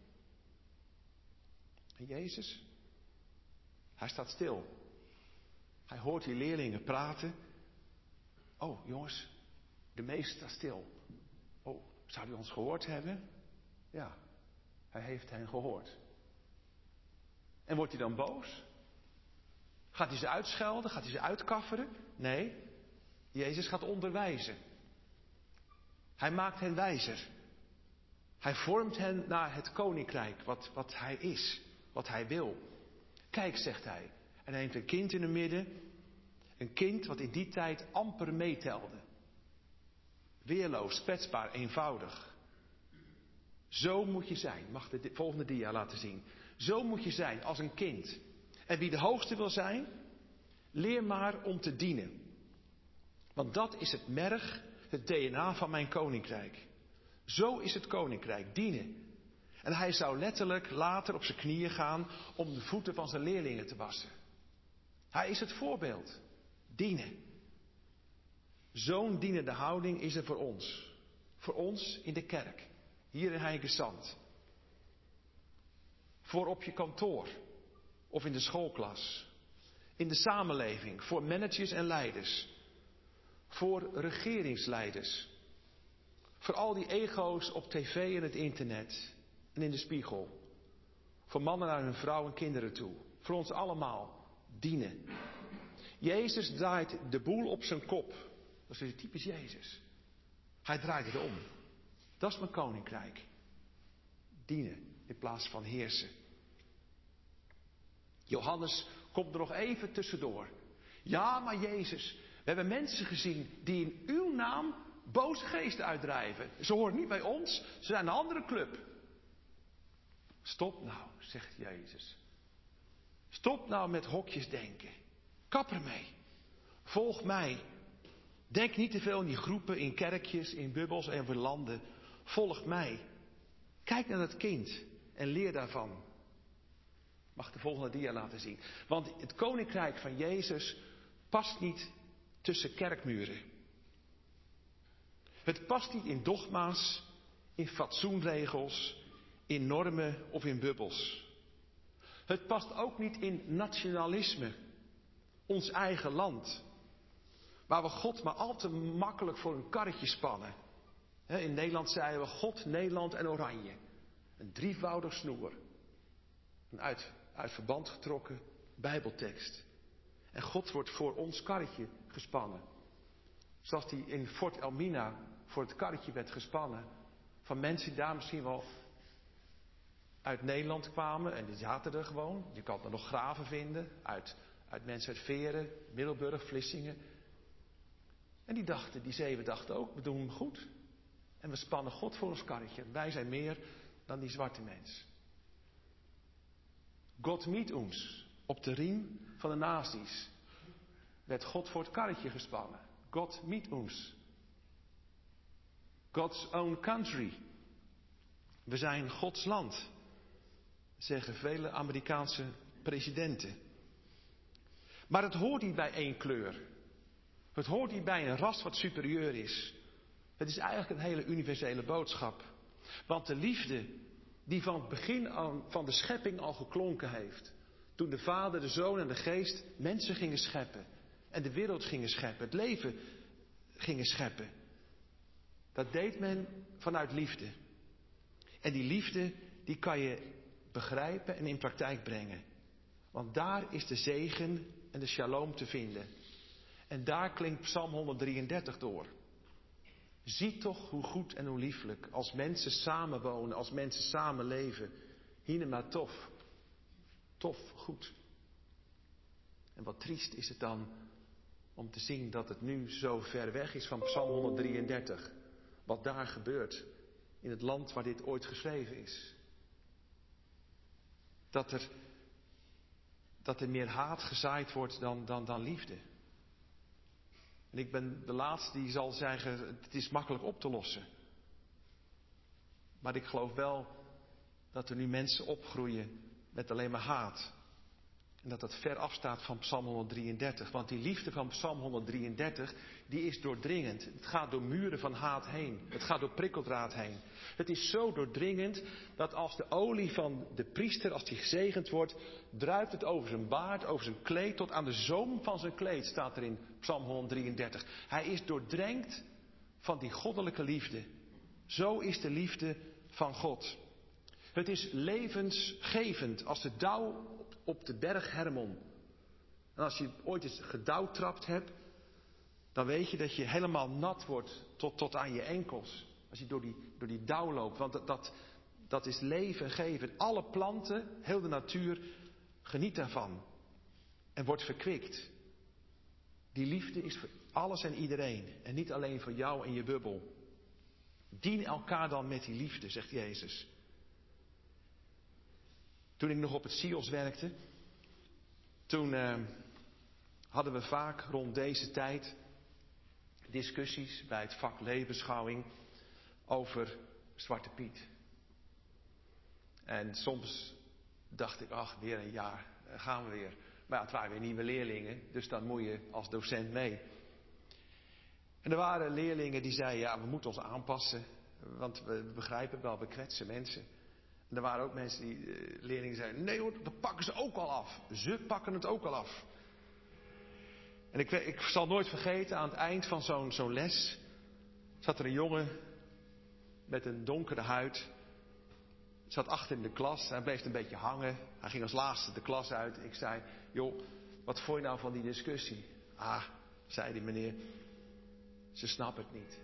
En Jezus, hij staat stil. Hij hoort die leerlingen praten. Oh, jongens, de meester staat stil. Oh, zou hij ons gehoord hebben? Ja, hij heeft hen gehoord. En wordt hij dan boos? Gaat hij ze uitschelden? Gaat hij ze uitkafferen? Nee, Jezus gaat onderwijzen. Hij maakt hen wijzer. Hij vormt hen naar het koninkrijk, wat, wat hij is, wat hij wil. Kijk, zegt hij. En hij neemt een kind in het midden. Een kind wat in die tijd amper meetelde. Weerloos, kwetsbaar, eenvoudig. Zo moet je zijn. Mag de volgende dia laten zien. Zo moet je zijn als een kind. En wie de hoogste wil zijn, leer maar om te dienen. Want dat is het merg, het D N A van mijn koninkrijk. Zo is het koninkrijk, dienen. En hij zou letterlijk later op zijn knieën gaan om de voeten van zijn leerlingen te wassen. Hij is het voorbeeld. Dienen. Zo'n dienende houding is er voor ons. Voor ons in de kerk. Hier in Heinkensand. Voor op je kantoor. Of in de schoolklas. In de samenleving. Voor managers en leiders. Voor regeringsleiders. Voor al die ego's op tv en het internet. En in de spiegel. Voor mannen naar hun vrouw en kinderen toe. Voor ons allemaal. Dienen. Jezus draait de boel op zijn kop. Dat is typisch Jezus. Hij draait het om. Dat is mijn koninkrijk. Dienen in plaats van heersen. Johannes komt er nog even tussendoor. Ja, maar Jezus, we hebben mensen gezien die in uw naam boze geesten uitdrijven. Ze horen niet bij ons, ze zijn een andere club. Stop nou, zegt Jezus. Stop nou met hokjes denken. Kap ermee. Volg mij. Denk niet te veel in die groepen, in kerkjes, in bubbels en over landen. Volg mij. Kijk naar dat kind en leer daarvan. Ik mag de volgende dia laten zien. Want het koninkrijk van Jezus past niet tussen kerkmuren. Het past niet in dogma's, in fatsoenregels, in normen of in bubbels. Het past ook niet in nationalisme, ons eigen land. Waar we God maar al te makkelijk voor een karretje spannen. In Nederland zeiden we God, Nederland en Oranje. Een drievoudig snoer. Een uit, uit verband getrokken Bijbeltekst. En God wordt voor ons karretje gespannen. Zoals die in Fort Elmina voor het karretje werd gespannen. Van mensen die daar misschien wel uit Nederland kwamen. En die zaten er gewoon. Je kan er nog graven vinden. Uit, uit mensen uit Veren, Middelburg, Vlissingen. En die dachten, die zeven dachten ook, we doen hem goed. En we spannen God voor ons karretje. Wij zijn meer dan die zwarte mens. God meet ons. Op de riem van de nazi's werd God voor het karretje gespannen. God meet ons. God's own country. We zijn Gods land, zeggen vele Amerikaanse presidenten. Maar het hoort niet bij één kleur. Het hoort niet bij een ras wat superieur is. Het is eigenlijk een hele universele boodschap. Want de liefde die van het begin aan van de schepping al geklonken heeft. Toen de Vader, de Zoon en de Geest mensen gingen scheppen. En de wereld gingen scheppen. Het leven gingen scheppen. Dat deed men vanuit liefde. En die liefde die kan je begrijpen en in praktijk brengen. Want daar is de zegen en de shalom te vinden. En daar klinkt Psalm honderddrieëndertig door. Zie toch hoe goed en hoe lieflijk als mensen samenwonen, als mensen samenleven. Hinema tof. Tof, goed. En wat triest is het dan om te zien dat het nu zo ver weg is van Psalm honderddrieëndertig. Wat daar gebeurt in het land waar dit ooit geschreven is. Dat er, dat er meer haat gezaaid wordt dan, dan, dan liefde. En ik ben de laatste die zal zeggen, het is makkelijk op te lossen. Maar ik geloof wel dat er nu mensen opgroeien met alleen maar haat. En dat dat ver afstaat van Psalm honderddrieëndertig. Want die liefde van Psalm honderddrieëndertig, die is doordringend. Het gaat door muren van haat heen. Het gaat door prikkeldraad heen. Het is zo doordringend dat als de olie van de priester, als die gezegend wordt, druipt het over zijn baard, over zijn kleed, tot aan de zoom van zijn kleed, staat er in Psalm honderddrieëndertig. Hij is doordrenkt van die goddelijke liefde. Zo is de liefde van God. Het is levensgevend als de dauw op de berg Hermon. En als je ooit eens gedauwtrapt hebt, dan weet je dat je helemaal nat wordt tot, tot aan je enkels. Als je door die, door die dauw loopt. Want dat, dat, dat is levengevend. Alle planten, heel de natuur, geniet daarvan. En wordt verkwikt. Die liefde is voor alles en iedereen. En niet alleen voor jou en je bubbel. Dien elkaar dan met die liefde, zegt Jezus. Toen ik nog op het S I O S werkte, toen eh, hadden we vaak rond deze tijd discussies bij het vak levensbeschouwing over Zwarte Piet. En soms dacht ik, ach, weer een jaar, gaan we weer. Maar ja, het waren weer nieuwe leerlingen, dus dan moet je als docent mee. En er waren leerlingen die zeiden, ja, we moeten ons aanpassen, want we begrijpen wel, we kwetsen mensen. En er waren ook mensen die, uh, leerlingen zeiden, nee hoor, dat pakken ze ook al af. Ze pakken het ook al af. En ik, ik zal nooit vergeten, aan het eind van zo'n, zo'n les zat er een jongen met een donkere huid. Zat achter in de klas, hij bleef een beetje hangen. Hij ging als laatste de klas uit. Ik zei, joh, wat vond je nou van die discussie? Ah, zei die meneer, ze snappen het niet.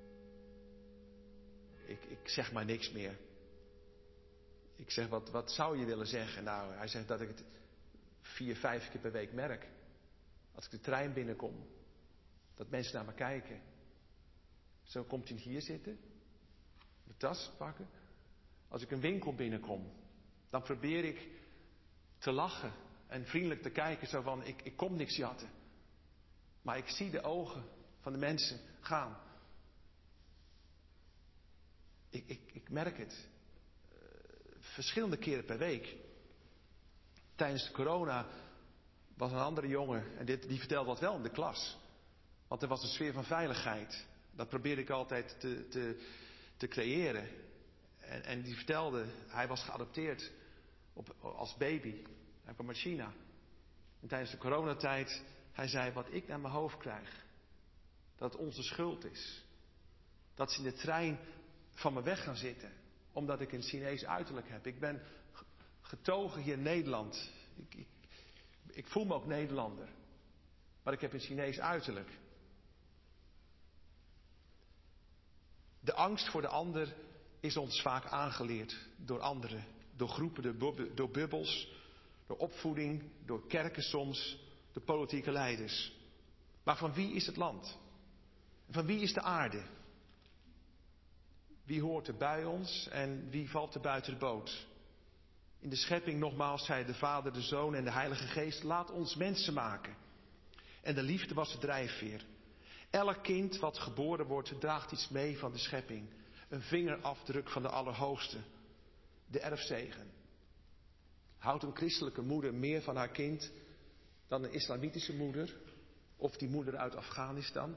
Ik, ik zeg maar niks meer. Ik zeg, wat, wat zou je willen zeggen? Nou, hij zegt dat ik het vier, vijf keer per week merk. Als ik de trein binnenkom. Dat mensen naar me kijken. Zo komt hij hier zitten. Mijn tas pakken. Als ik een winkel binnenkom. Dan probeer ik te lachen. En vriendelijk te kijken. Zo van, ik, ik kom niks jatten. Maar ik zie de ogen van de mensen gaan. Ik, ik, ik merk het. Uh, verschillende keren per week. Tijdens de corona was een andere jongen, en dit, die vertelde wat wel in de klas. Want er was een sfeer van veiligheid. Dat probeerde ik altijd te, te, te creëren. En, en die vertelde, hij was geadopteerd op, als baby. Hij kwam uit China. En tijdens de coronatijd, hij zei, wat ik naar mijn hoofd krijg, dat het onze schuld is. Dat ze in de trein van me weg gaan zitten, omdat ik een Chinees uiterlijk heb. Ik ben getogen hier in Nederland. Ik, ik, ik voel me ook Nederlander. Maar ik heb een Chinees uiterlijk. De angst voor de ander is ons vaak aangeleerd door anderen. Door groepen, door bubbels, door opvoeding, door kerken soms, door politieke leiders. Maar van wie is het land? Van wie is de aarde? Wie hoort er bij ons en wie valt er buiten de boot? In de schepping nogmaals zei de Vader, de Zoon en de Heilige Geest, laat ons mensen maken. En de liefde was de drijfveer. Elk kind wat geboren wordt draagt iets mee van de schepping. Een vingerafdruk van de Allerhoogste. De erfzegen. Houdt een christelijke moeder meer van haar kind dan een islamitische moeder? Of die moeder uit Afghanistan?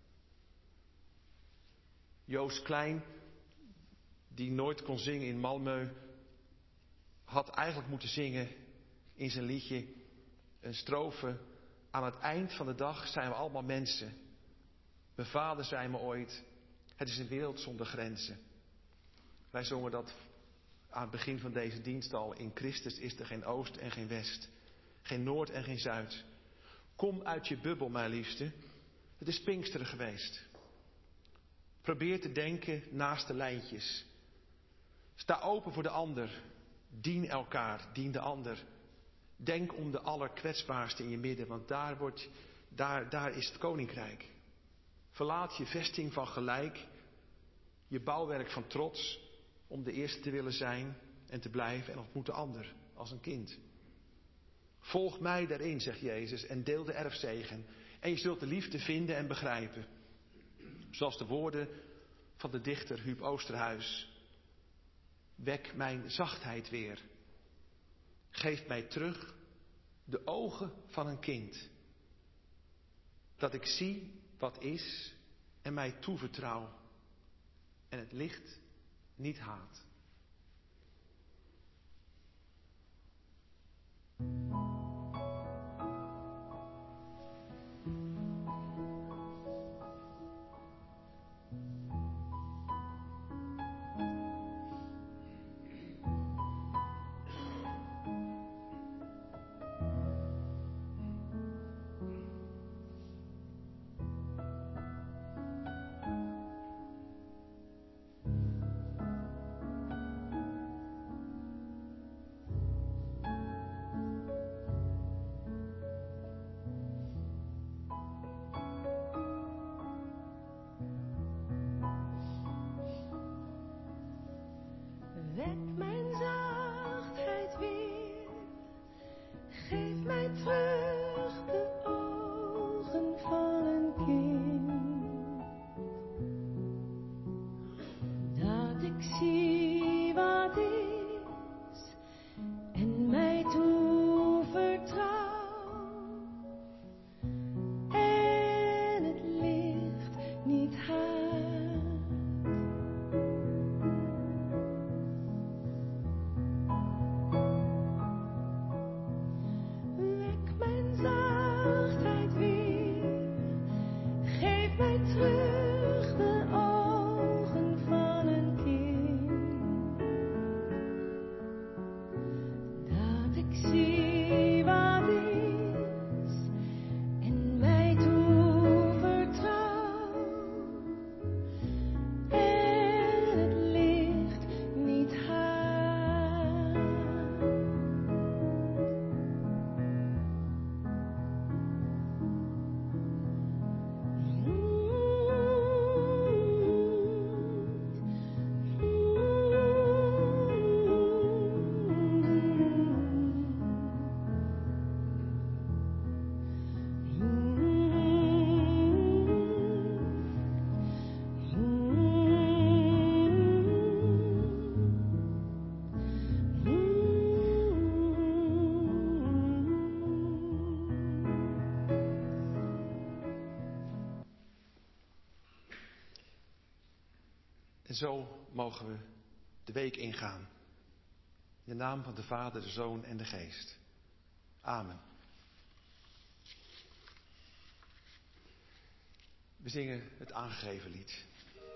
Joost Klein, die nooit kon zingen in Malmö, had eigenlijk moeten zingen in zijn liedje een strofe. Aan het eind van de dag zijn we allemaal mensen. Mijn vader zei me ooit, het is een wereld zonder grenzen. Wij zongen dat aan het begin van deze dienst al. In Christus is er geen oost en geen west. Geen noord en geen zuid. Kom uit je bubbel, mijn liefste. Het is Pinksteren geweest. Probeer te denken naast de lijntjes. Sta open voor de ander. Dien elkaar, dien de ander. Denk om de allerkwetsbaarste in je midden, want daar, wordt, daar, daar is het koninkrijk. Verlaat je vesting van gelijk, je bouwwerk van trots, om de eerste te willen zijn en te blijven en ontmoet de ander als een kind. Volg mij daarin, zegt Jezus, en deel de erfzegen. En je zult de liefde vinden en begrijpen. Zoals de woorden van de dichter Huub Oosterhuis. Wek mijn zachtheid weer. Geef mij terug de ogen van een kind. Dat ik zie wat is en mij toevertrouw. En het licht niet haat. zo mogen we de week ingaan. In de naam van de Vader, de Zoon en de Geest. Amen. We zingen het aangegeven lied.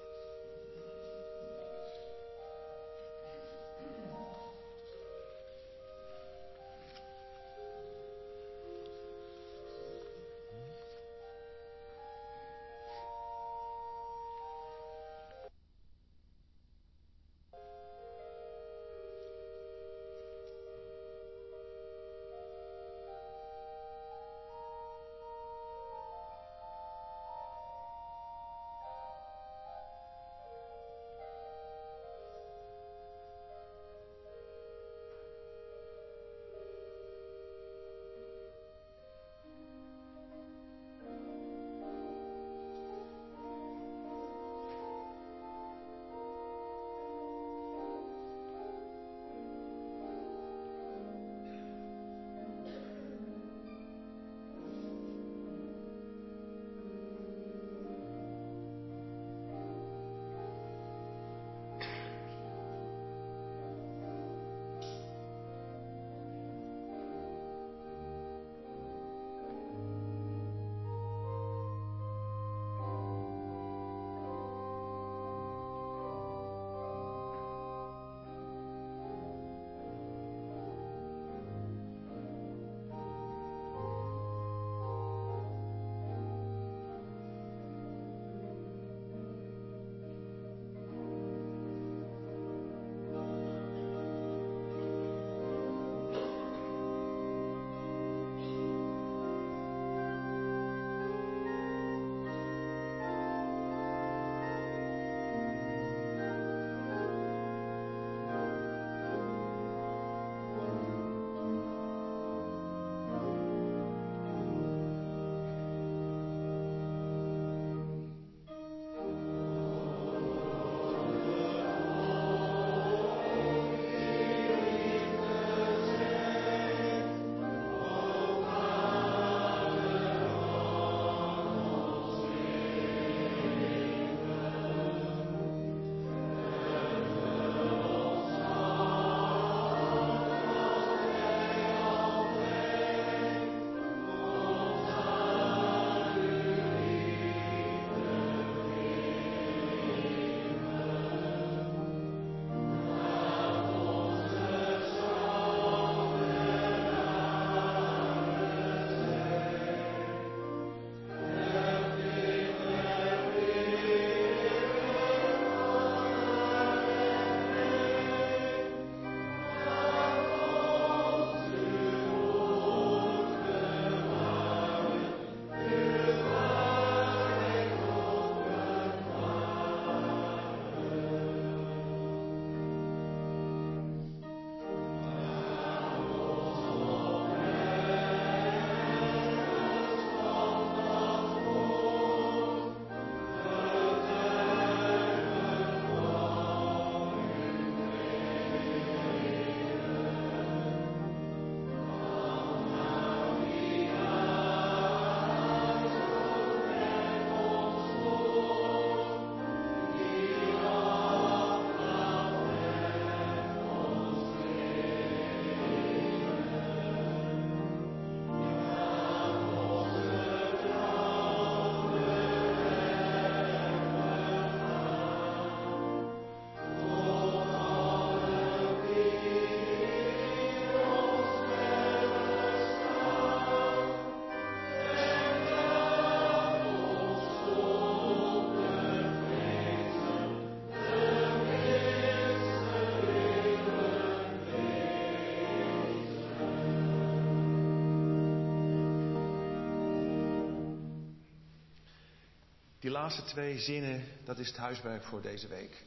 Die laatste twee zinnen, dat is het huiswerk voor deze week.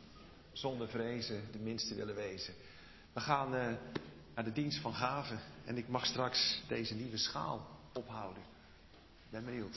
Zonder vrezen de minste willen wezen. We gaan uh, naar de dienst van gaven. En ik mag straks deze nieuwe schaal ophouden. Ik ben benieuwd.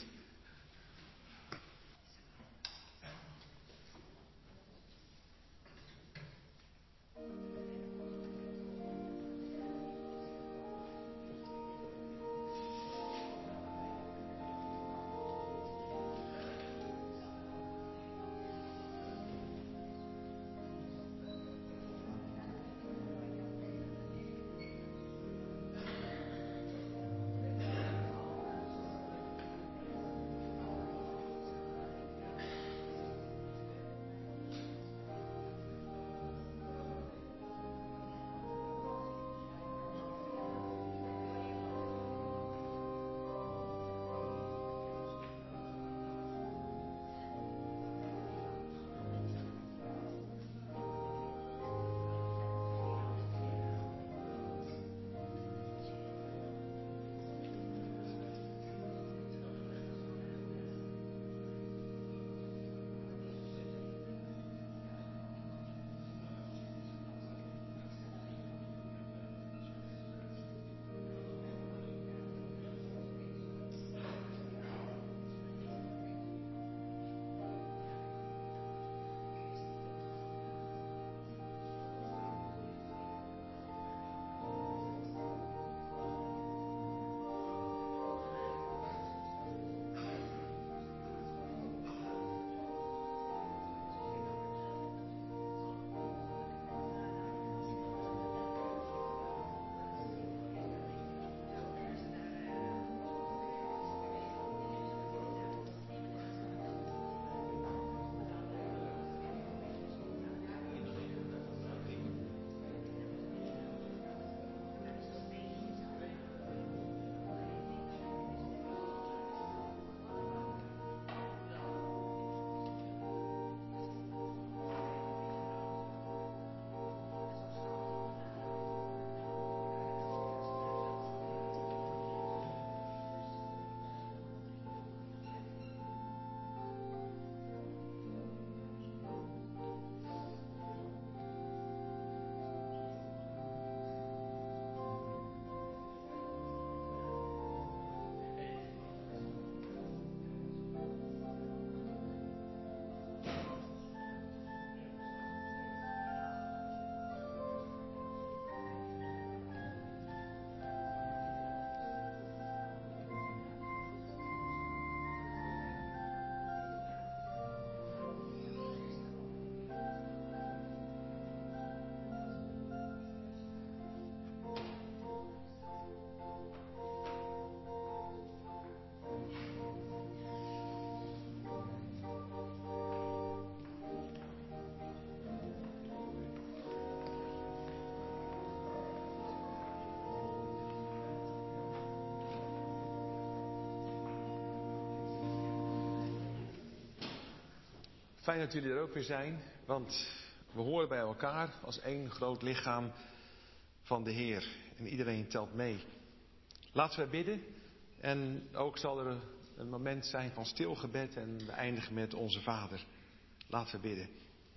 Fijn dat jullie er ook weer zijn, want we horen bij elkaar als één groot lichaam van de Heer. En iedereen telt mee. Laten we bidden. En ook zal er een moment zijn van stilgebed en we eindigen met onze Vader. Laten we bidden.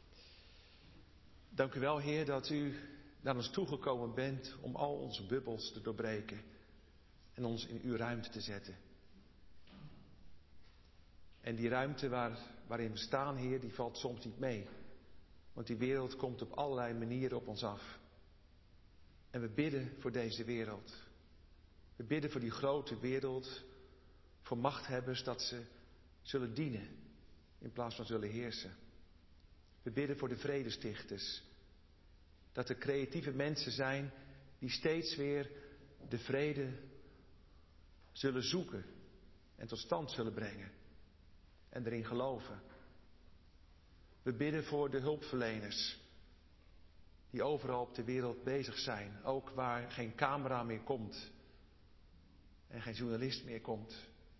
Dank u wel, Heer, dat u naar ons toegekomen bent om al onze bubbels te doorbreken en ons in uw ruimte te zetten. En die ruimte waar, waarin we staan, Heer, die valt soms niet mee. Want die wereld komt op allerlei manieren op ons af. En we bidden voor deze wereld. We bidden voor die grote wereld, voor machthebbers, dat ze zullen dienen in plaats van zullen heersen. We bidden voor de vredestichters. Dat er creatieve mensen zijn die steeds weer de vrede zullen zoeken en tot stand zullen brengen. En erin geloven. We bidden voor de hulpverleners. Die overal op de wereld bezig zijn. Ook waar geen camera meer komt. En geen journalist meer komt.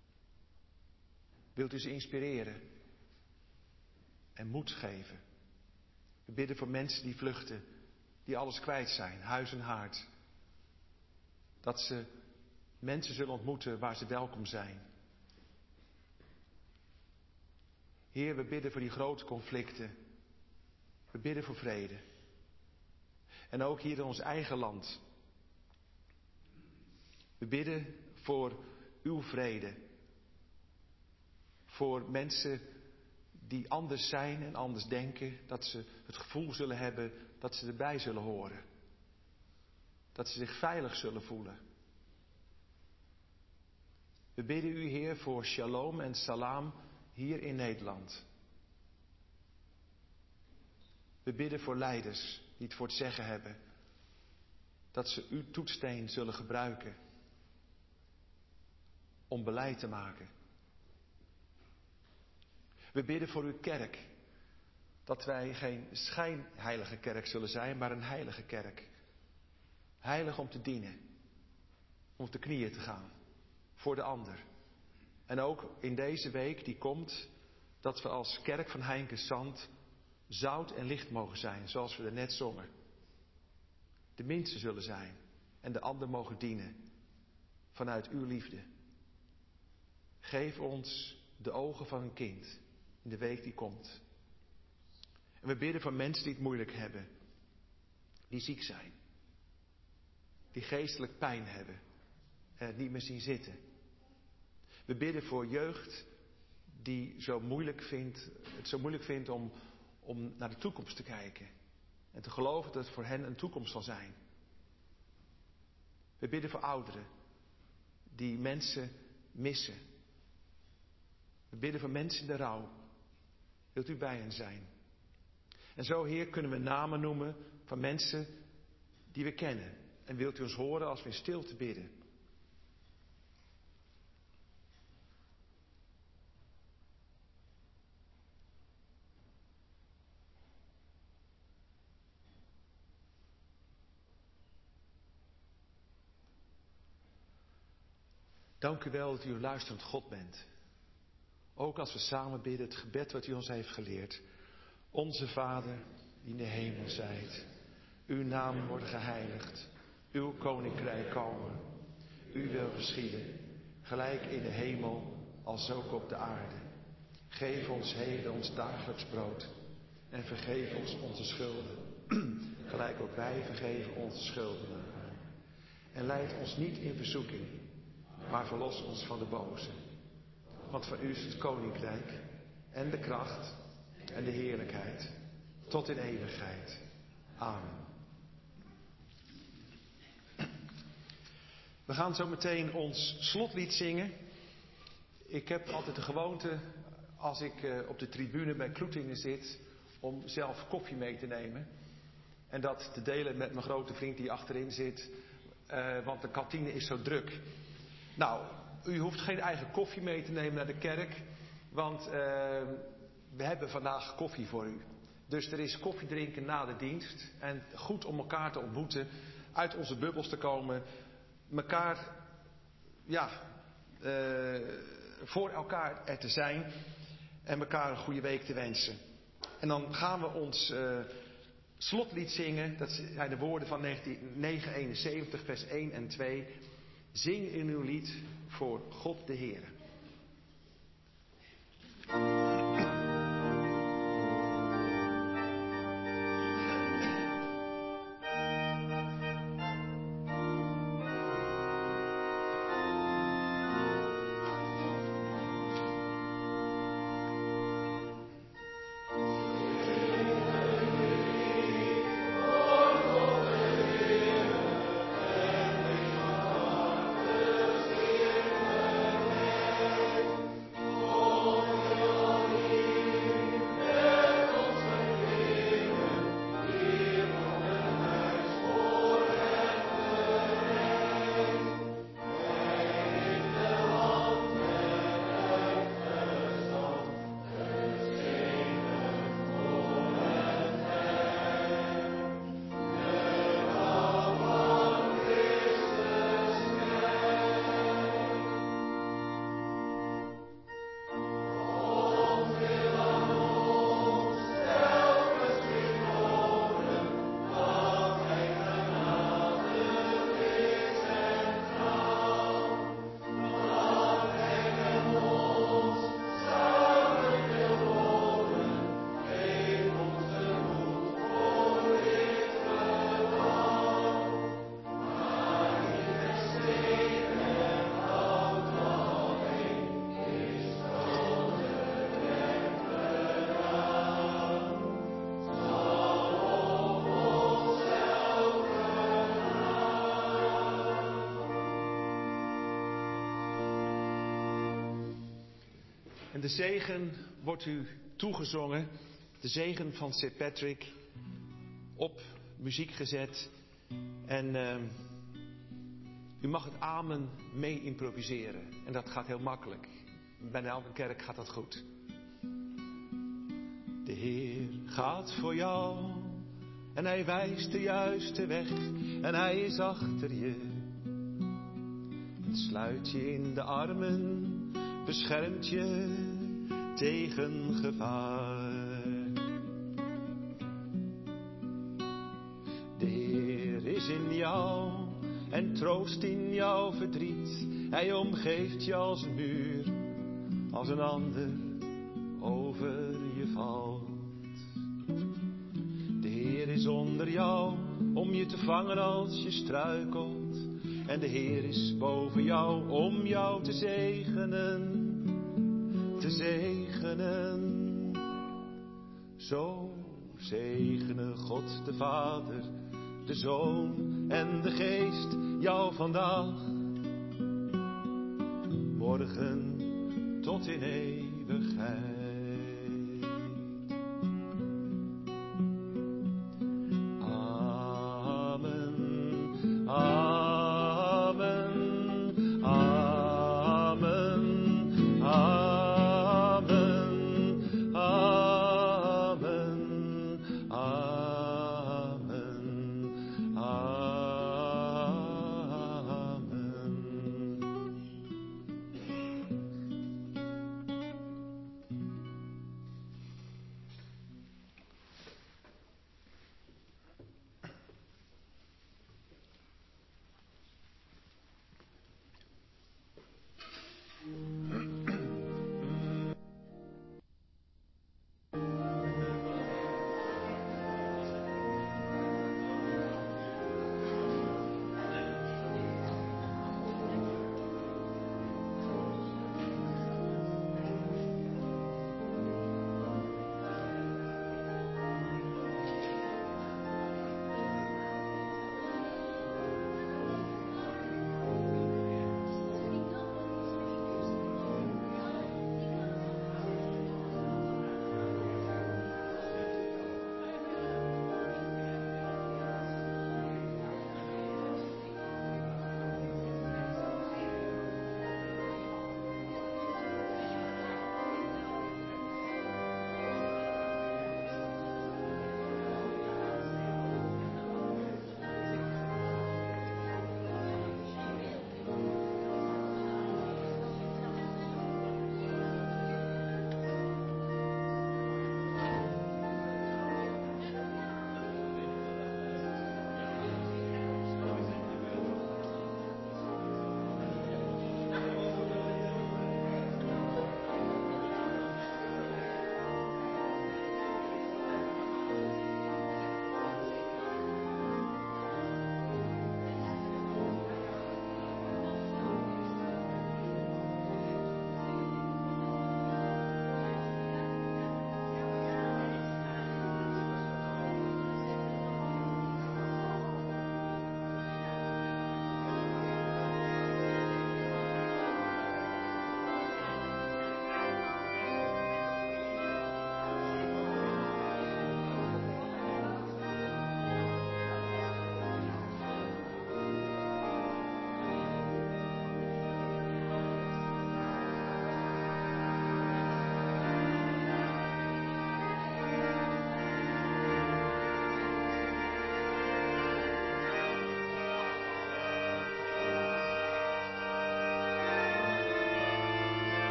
Wilt u ze inspireren. En moed geven. We bidden voor mensen die vluchten. Die alles kwijt zijn. Huis en haard. Dat ze mensen zullen ontmoeten waar ze welkom zijn. Heer, we bidden voor die grote conflicten. We bidden voor vrede. En ook hier in ons eigen land. We bidden voor uw vrede. Voor mensen die anders zijn en anders denken. Dat ze het gevoel zullen hebben dat ze erbij zullen horen. Dat ze zich veilig zullen voelen. We bidden u, Heer, voor shalom en salam hier in Nederland. We bidden voor leiders die het voor het zeggen hebben. Dat ze uw toetssteen zullen gebruiken. Om beleid te maken. We bidden voor uw kerk. Dat wij geen schijnheilige kerk zullen zijn, maar een heilige kerk. Heilig om te dienen. Om op de knieën te gaan. Voor de ander. En ook in deze week die komt, dat we als kerk van Heinkensand zout en licht mogen zijn, zoals we er net zongen. De minste zullen zijn en de ander mogen dienen, vanuit uw liefde. Geef ons de ogen van een kind in de week die komt. En we bidden voor mensen die het moeilijk hebben, die ziek zijn, die geestelijk pijn hebben en het niet meer zien zitten. We bidden voor jeugd die zo moeilijk vindt, het zo moeilijk vindt om, om naar de toekomst te kijken. En te geloven dat het voor hen een toekomst zal zijn. We bidden voor ouderen die mensen missen. We bidden voor mensen in de rouw. Wilt u bij hen zijn? En zo, Heer, kunnen we namen noemen van mensen die we kennen. En wilt u ons horen als we in stilte bidden? Dank u wel dat u een luisterend God bent. Ook als we samen bidden, het gebed wat u ons heeft geleerd. Onze Vader, die in de hemel zijt. Uw naam wordt geheiligd. Uw koninkrijk komen. Uw wil geschieden. Gelijk in de hemel, als ook op de aarde. Geef ons heden ons dagelijks brood. En vergeef ons onze schulden. Gelijk ook wij vergeven onze schuldenaren. En leid ons niet in verzoeking. Maar verlos ons van de boze. Want van u is het koninkrijk en de kracht en de heerlijkheid tot in eeuwigheid. Amen. We gaan zo meteen ons slotlied zingen. Ik heb altijd de gewoonte, als ik uh, op de tribune bij Kloetingen zit, om zelf koffie mee te nemen. En dat te delen met mijn grote vriend die achterin zit. Uh, want de kantine is zo druk. Nou, u hoeft geen eigen koffie mee te nemen naar de kerk. Want uh, we hebben vandaag koffie voor u. Dus er is koffie drinken na de dienst. En goed om elkaar te ontmoeten. Uit onze bubbels te komen. Mekaar, ja, uh, voor elkaar er te zijn. En elkaar een goede week te wensen. En dan gaan we ons uh, slotlied zingen. Dat zijn de woorden van negentien eenenzeventig, vers één en twee. Zing in uw lied voor God de Heere. En de zegen wordt u toegezongen. De zegen van Saint Patrick. Op muziek gezet. En uh, u mag het amen mee improviseren. En dat gaat heel makkelijk. Bij elke kerk gaat dat goed. De Heer gaat voor jou. En hij wijst de juiste weg. En hij is achter je. En sluit je in de armen. Beschermt je tegen gevaar. De Heer is in jou en troost in jouw verdriet. Hij omgeeft je als een muur, als een ander over je valt. De Heer is onder jou om je te vangen als je struikelt. En de Heer is boven jou om jou te zegenen. Te zegenen. Zo zegene God de Vader, de Zoon en de Geest jou vandaag. Morgen tot in eeuwigheid.